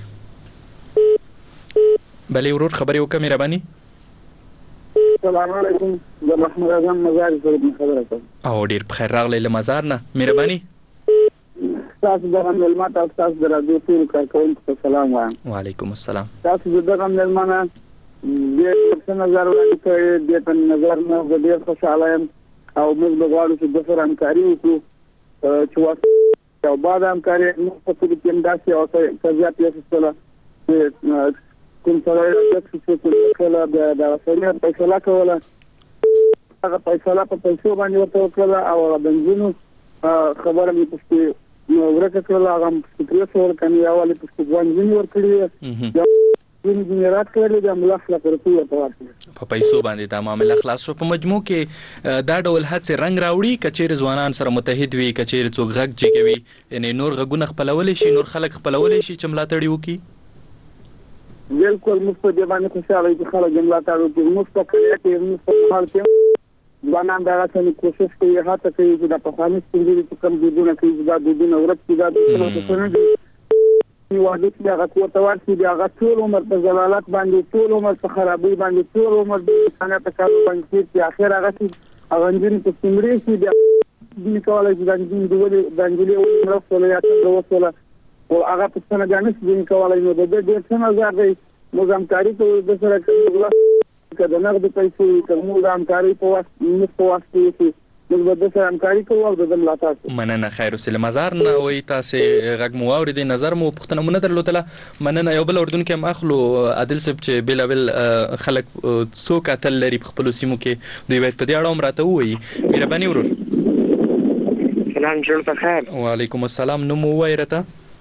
بلې ورور خبرې وکړه مهرباني. السلام علیکم، زه محمد اعظم مزار سره خبره کوم. او ډېر بخیر راغلی له مزار نه. مهرباني. تاسو دغه مېلمه ته تاسو د راډیو ټول کارکوونکو ته سلام وایم. وعلیکم السلام. تاسو دغه مېلمه نه ډېر څه نظر وړاندې کړی، دې په نظر نه زه ډېر خوشحاله یم او موږ به غواړو چې د سره همکاري وکړو چې او بعد همکاري موږ په ټول کې همداسې او سزا پیښه کوم سره د څه کله د فیصله فیصله کوله هغه فیصله په پیسو باندې ورته وکړه او بنځونو خبره مې پښتو ورکه کړل هغه سپریس ورکني اوله پښتو باندې ورکړي د جنرات کړل د ملخصه پرتو په پیسو باندې دا معاملې خلاص شو په مجموع کې دا ډول حادثه رنگ راوړي کچېر ځوانان سره متحد وي کچېر څوک غږ جګوي یعنی نور غږونه خپلول شي نور خلک خپلول شي چې ملاتړ وکړي بالکل مستدې باندې خوشاله دي خلک ملاتړ وکړي مستقله کې مستقل کې ځوانان دا څنګه کوشش کوي هڅه کوي چې د پخواني ستونزې په کم دودونه کوي دا دودونه ورته دا څنګه واده چې هغه کوته ورسي دی هغه ټول عمر په زلالت باندې ټول عمر په خرابې باندې ټول عمر د انسانیت په کار باندې چې اخر هغه چې انجن په سیمري شي د کولای چې د انجن دنګلې ورسره یا څنګه وسوله او هغه په څنګه جانس دین کولای نو د دې څنګه ځای موږ همکاري کوو د سره کوو کله نغد پیسې کومو همکاري په واسطه موږ به د همکاري کوو او د ملاتړ مننه خیر وسیله مزار نه وي تاسو غږ مو اوریدي نظر مو پښتنه مونږ درلوده مننه یو بل اردن کې ماخلو عادل صاحب چې بل خلک څو قاتل لري په خپل سیمو کې دوی باید په دې اړه امراته وایي مهرباني ورور سلام جوړ په خیر وعلیکم السلام نو مو وایرته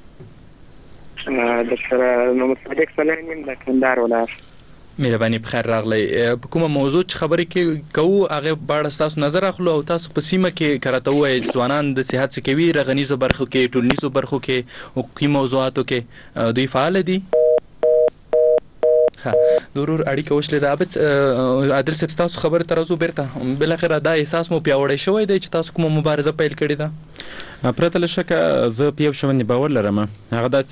دکتور محمد صادق سلام د کندهار ولایت مهرباني بخیر راغلی په کومه موضوع چې خبرې کوو هغه باندې تاسو نظر اخلو او تاسو په سیمه کې کراته وایي ځوانان د صحت سکوي رغنیزو برخو کې ټولنیزو برخو کې حقوقي موضوعاتو کې دوی فعال دي ها ضرور اړیکه وشله د ابد عادل صاحب تاسو خبر ترازو بیرته بل اخر دا احساس مو پیاوړی شوی دی چې تاسو کومه مبارزه پیل کړې ده پرته لشکه زه پیو شوم باور لرم هغه د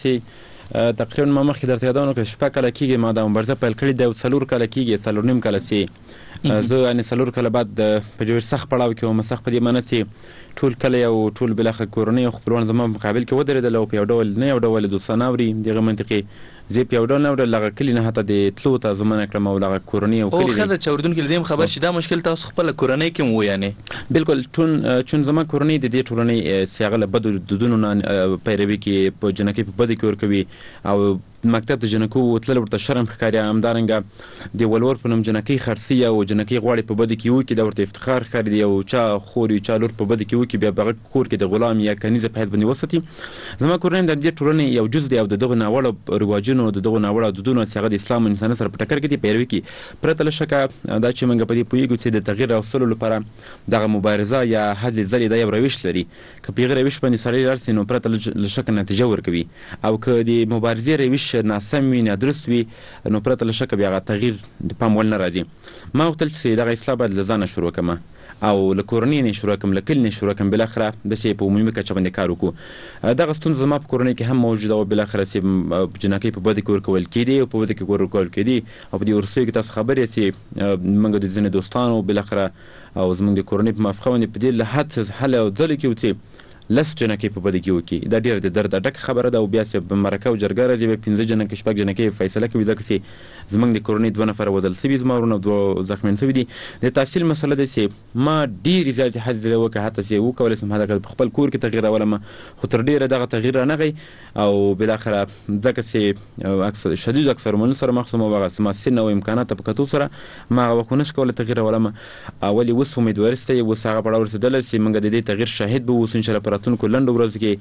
تقریبا ما مخکې درته یادونه کړم شپه کله کېږي ما دا مبارزه پیل کړې ده او څلور کله کېږي څلور نیم کله سي زه یعنی څلور کله بعد په ډېر سخت پړاو کې وم سخت په دې معنی چې ټول کله یو ټول بلخه کورنۍ او خپلوان زما مقابل کې ودرېدل او په یو ډول نه یو ډول دوستانه اوري دغه منطقي زه په یو ډول نه لغه کلی نه حتی د تلو ته زمانه کړم او لغه کورنۍ او کلی خو خدای چوردون کې دیم خبر شي دا مشکل تاسو خپل کورنۍ کې مو یعنی بالکل چون زما کورنۍ د دې ټولنۍ سیاغله بد دودونو نه پیروي کې په جنکې په بد کې ور کوي او مکتب د جنکو تل ورته شرم ښکاري همدارنګه د ولور په نوم جنکې خرڅي او جنکې غواړي په بد کې وو کې د ورته افتخار ښکاري دی او چا خوري چا لور په بد کې وو کې بیا بغه کور کې د غلام یا کنيزه په حیث باندې وساتي زما کورنۍ د دې ټولنې یو جز دی او دغه ناوړه رواجونو دغه ناوړه دودونو څخه د اسلام انسان سره په ټکر کې دی پیروي کې پرته لشکه دا چې موږ په دې پویګو چې د تغییر راوستلو لپاره دغه مبارزه یا حل زری د یو روش لري که پیغه روش باندې سره لرسي نو پرته لشکه نتیجه ورکوي او که د مبارزې روش ناسم وي نه درست وي نو پرته لشکه بیا تغییر د پام ول نه راځي ما وکتل چې دغه اصلاح باید لزانه شروع کما او لکورنۍ نه شروع کوم لکل نه شروع کوم بل اخره د شی په عمومي کچه باندې کار وکړو دغه ستون زما په کورنۍ کې هم موجوده او بل اخره چې جنکې په بده کور کول کېدی او په بده کې کور کول کېدی او په دې ورسې کې تاسو خبرې چې موږ د ځینې دوستانو بل اخره او زموږ د کورنۍ په موافقه باندې په دې له حد حل او ځل کې وتی لس جنکې په بده کې وکی دا ډېر د درد ډک خبره ده او بیا چې مرکه او جرګه راځي به 15 جنکې شپږ جنکې فیصله کوي ځکه چې زمونږ د کورنۍ 2 نفر وځل سوي زمورونه 2 زخمین سوي دي د تحصیل مسله ده چې ما ډېر زیات حاضر وکړه حتی چې وکول سم هدا خپل کور کې تغییر ولما خو تر ډېر دغه تغییر نه غي او بل اخر ځکه چې اکثر شدید اکثر من سره مخصومه وغه سم سن او امکانات په کتو سره ما غوښنه شکول تغییر ولما اولی وس امیدوارسته وسغه په اړه ورسېدل چې موږ د دې تغییر شاهد به وسن چې راتونکو لنډ ورځ کې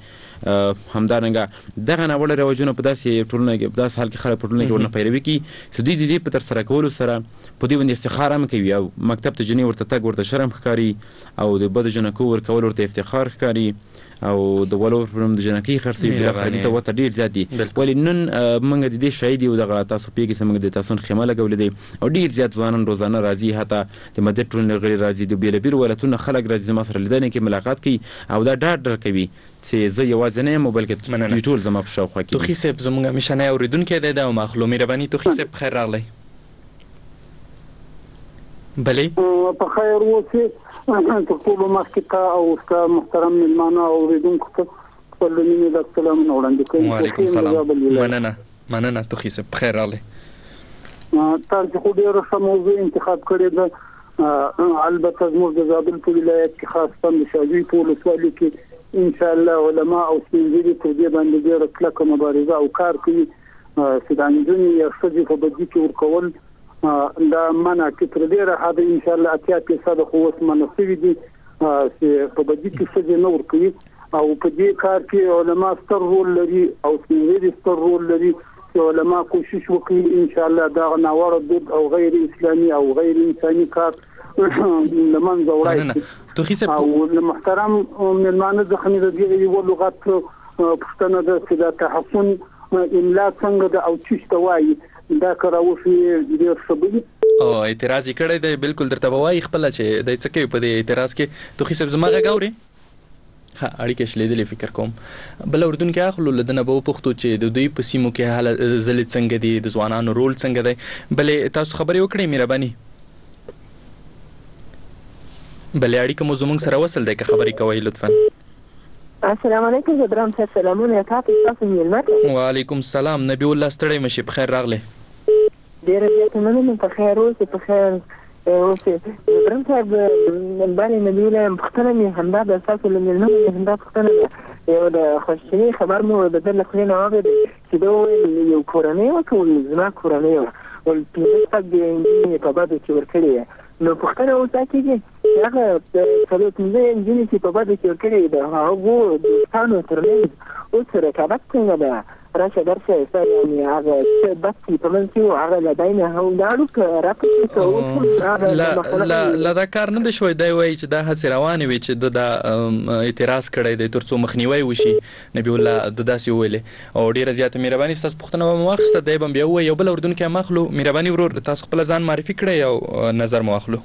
همدارنګه دغه ناوړه رواجونه په داسې ټولنه کې په داسې حال کې خلک په ټولنه کې ورنه پیروي کوي چې دوی د دې په تر سره کولو سره په دې باندې افتخار هم کوي او مکتب ته جنې ورته تګ ورته شرم ښکاري او د بد جنکو ورکول ورته افتخار ښکاري او د ولور پرم د جنکی خرڅي دغه حدیث ته وته ډیر زیات دي ولی نن موږ د دې شاهد یو دغه تاسو پیګه سمګ د تاسو خیمه لګولې دي او ډیر زیات ځوانان روزانه راځي حتی د مدد ټولنې غړي راځي د بیلبیر ولاتونه خلک راځي ما سره لیدنه کې ملاقات کوي او دا ډاډ کوي چې زه یوازې نه یم بلکې ټول زما په شاوخوا کې توخي صاحب زموږ مشانه اوریدونکو دی دا مخلو مهرباني توخي صاحب خیر راغلی بله په خیر وسی ټول مخکې او محترم ملمانه اوریدونکو ته خپل مینې د سلام وړاندې کوم وعلیکم السلام مننه توخي صاحب خیر راغلی تاسو خو ډېر ښه موضوع انتخاب کړی ده البته زموږ د زابل په ولایت کې خاص په شاجوی په ولسوالۍ کې ان شاء الله علما او سپینځیري پر دې باندې ډېره کلکه مبارزه او کار کوي چې د نجونې یا ښځې په بدي کې ورکول دا منع کې تر ډېره حده ان شاء الله 80% خو اوس منع شوي دي چې په بدي کې ښځې نه ورکوي او په دې کار کې علما ستر رول لري او سپینځیري ستر رول لري چې علما کوشش وکړي ان شاء الله دا ناوړه دود او غیر اسلامي او غیر انساني کار لمنځه وړي او محترم مېلمانه ځکه د دې یو لغت پښتنه ده چې دا تحفظ املا څنګه ده او چشته وایي دا کراو چې ډېر سبب او اعتراض کړی دی بالکل درته وایي خپل چې د څه کوي په دې اعتراض کې توخي صاحب زما غاوري ها اړیکه شلیدلې فکر کوم بل اردن کې اخلو لدنه به پښتو چې د دوی په سیمو کې حالت زلت څنګه دي د ځوانانو رول څنګه دی بلې تاسو خبرې وکړئ مهرباني بلې اړیکه مو زموږ سره وصل دی که خبرې کوئ لطفا السلام علیکم جبران صاحب سلامونه تاسو مېلمه وعلیکم السلام نبی الله ستړی مشي په خیر راغله ډېر زیات مننه په خیر اوسې په خیر اوسې جبران صاحب باندې نبی الله پښتنه مې همدا د تاسو له مېلمه همدا پښتنه یو د خوشحالي خبر مو د دې له خلینو اورېد چې دا یو کورنۍ و ټول زما کورنۍ و ول په دې په بده کې ورکړی نو پښتنه اوسه کېږي هغه د څلورتنځه انجینې چې په بده کې ورکړی د هغو دوستانو ترمنځ اوس رقابت څنګه ده راشه درشه یعنې هغه څه بس چې په منځ کې و هغه له دی نه هم لاړو لا دا کار نه دی شوی دی وایي چې دا هڅې روانې وي چې دا اعتراض کړی دی تر څو مخنیوی وشي نبي الله د داسې وویلې او ډېره زیاته مهرباني ستاسو پوښتنه به مو واخیسته دی به هم بیا ووایي یو بل اردن کې هم اخلو مهرباني ورور تاسو خپله ځان معرفي کړئ او نظر مو اخلو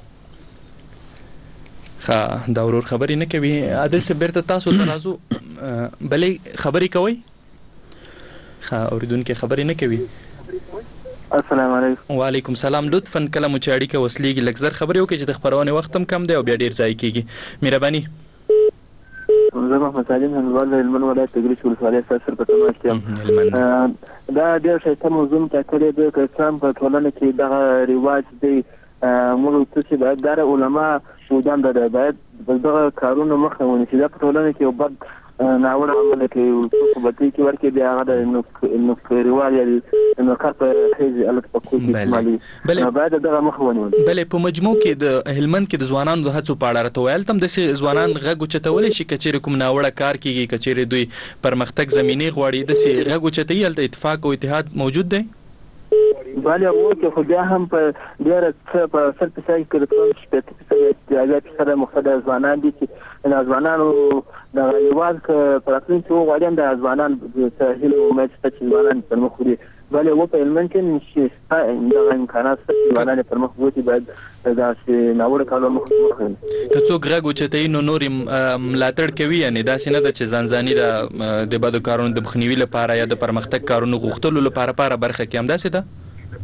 ښه دا ورور خبرې نه کوي عادل صاحب بیرته تاسو ته راځو بلې خبرې کوئ ښه اورېدونکي خبرې نه کوي السلام علیکم وعلیکم السلام لطفا کله مو چې اړیکه وصلېږي لږ زر خبرې وکړئ چې د خپرونې وخت هم کم دی او بیا ډېر ضایع کېږي مهرباني زه محمد سالم هنوال د هلمند ولایت د ګریچ ولسوالۍ سر په تماس یم دا ډېر ښایسته موضوع مو ټاکلې ده که اسلام په ټولنه کې دغه رواج دی موږ څه چې باید دا علما سودان ده باید دغه کارونه مخه ونیسي دا په ټولنه کې یو بد ناوړه عمل کوي څوک په دې کې ورکې بیا هغه د نوکریوال یا د نوکر په خیزې هلته په کور کې استعمالي باید دغه مخه ونیول بلې په مجموع کې د هلمند کې د ځوانانو د هڅو په اړه راته ویل ته هم داسې ځوانان غږ اوچتولی شي که چېرې کوم ناوړه کار کېږي که چېرې دوی پرمختګ زمینې غواړي داسې غږ اوچتوي هلته اتفاق او اتحاد موجود دی بله اوکې خو بیا هم په ډېره څه په 100% کې د 50% مختلف ځوانان دي چې ځوانانو دغه یوازې که په راتلونکي کې وغواړي هم د ځوانان څه هیله امید شته چې ځوانان پر مخ وړي بلې و په هلمند کې چې دغه امکانات شته چې ځوانان پر مخ وځي باید داسې ناوړه کارونو مخ ونیسي که څوک غږ اوچتوي نو نور ملاتړ کوي یعنې داسې نه ده چې ځانځاني د بدو کارونو د مخنیوي لپاره یا د پرمختګ کارونو غوښتلو لپاره برخه کې هم داسې ده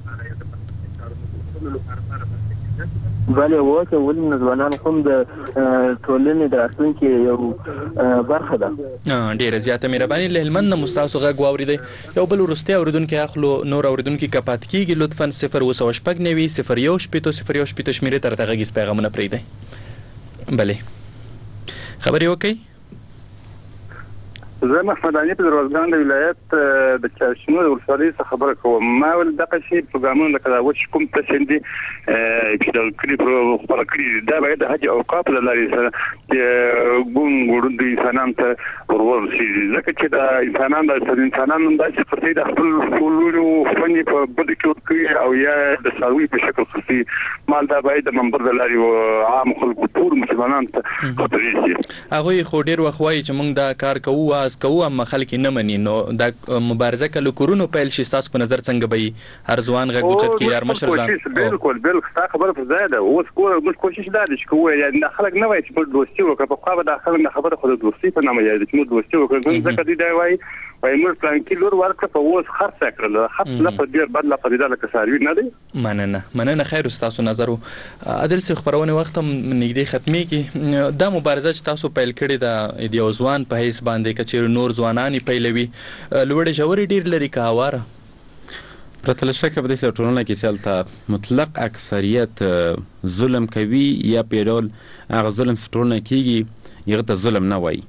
بله اوس ولې ځوانان هم د ټولنې د راتلونکي یو برخه ده ډېره زیاته مهرباني له هلمند نه مو ستاسو غږ واورېدی یو بل وروستی اورېدونکی اخلو نور اورېدونکي که پاتې کېږي لطفا 0 9 شمېرې ته راته غږیز پیغامونه پرېږدئ بلې خبرې وکړئ زه محمد علي په روزګان د ولایت د چاشنو د ولسوالۍ څخه خبره کوم ما ول دغه شی پروګرامونه لکه دا وش کوم تاسو دي چې د کلی خپل کلی دا باید د حج اوقاف له لارې سره د ګونګړو د انسانانو ته ورول شي ځکه چې د انسانانو د فرصت د خپل ټولو فني په بده کې کوي او یا د ساوي په شکل خصي مال دا باید د منبر د لارې عام خلکو ټول مسلمانانو ته خبرې شي هغه خو ډیر وخت وایي چې موږ دا کار کوو کوو اما خلک نه مني نو دا مبارزه کله کورونو پیل شي تاسو په نظر څنګه به هر ځوان غږ اوچت کې هر مشر ځان بالکل تا خبره په ځای ده اوس کوشش دا دي چې کوی یا خلک نه وایي چې په دوستي وکړه په خو به دا خلک خبره خو د دوستي په نامه یاد چې موږ دوستي وکړو ځکه دوی دا وایي موږ پلان کې لور ورکړه په اوس خرڅ کړل خرڅ نه په ډیر بدله په دې لکه ساروي نه دی مننه خیر تاسو نظر عادل څه خبرونه وخت هم نږدې ختمي کې دا مبارزه چې تاسو پیل کړې ده د یو ځوان په هیڅ باندې کچې نور ځوانان پیلوي لوړې ژورې ډیر لري که هواره پرته له شکه په دې ټولنه کې چې مطلق اکثریت ظلم کوي یا په ډول هغه ظلم په ټولنه کېږي هغه ته ظلم نه وایي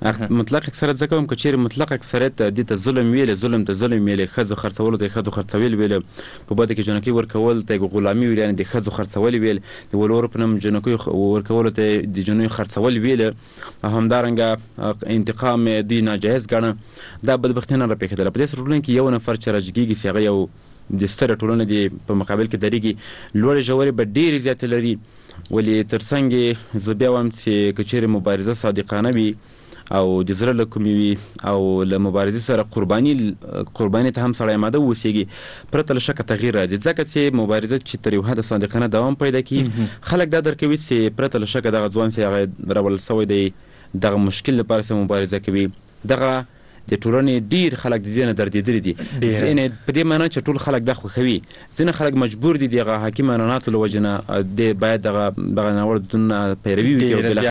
مطلق اکثریت ځکه هم که چیرې مطلق اکثریت دې ته ظلم ته ظلم ویلې ښځو خرڅولو ته یې ښځو خرڅول ویل په بده کې جنکۍ ورکول ته یې غلامي ویل یعنې د ښځو خرڅول ویل د ولورو په نوم جنکیو ورکولو ته یې د جنیو خرڅول ویل او همدارنګه انتقام دوی ناجایز ګڼه دا بدبختي نه راپېښېدله په دې سره ټولنه کې یو نفر چې راجګېږي چې هغه یو د ستره ټولنه دی په مقابل کې درېږي لوړې ژورې به ډېرې زیاتې لري ولې تر څنګ یې زه بیا وایم چې که چیرې مبارزه صادقانه وي او د زړه له کومې وي او له مبارزې سره قرباني ته هم سړی اماده واوسېږي پرته له شکه تغییر راځي ځکه چې مبارزه چې تر یو حده صادقانه دوام پیدا کړي خلک دا درک کوي چې پرته له شکه دغه ځوان چې هغه راوړل شوی دی دغه مشکل لپاره چې مبارزه کوي دغه د ټولنې ډیر خلک د دې نه دردېدلي دي یعنې په دې معنی چې ټول خلک دا خوښوي ځینې خلک مجبور دي د هغه حاکم عنعناتو له وجې نه باید دغه ناوړه دودونه پیروي وکړي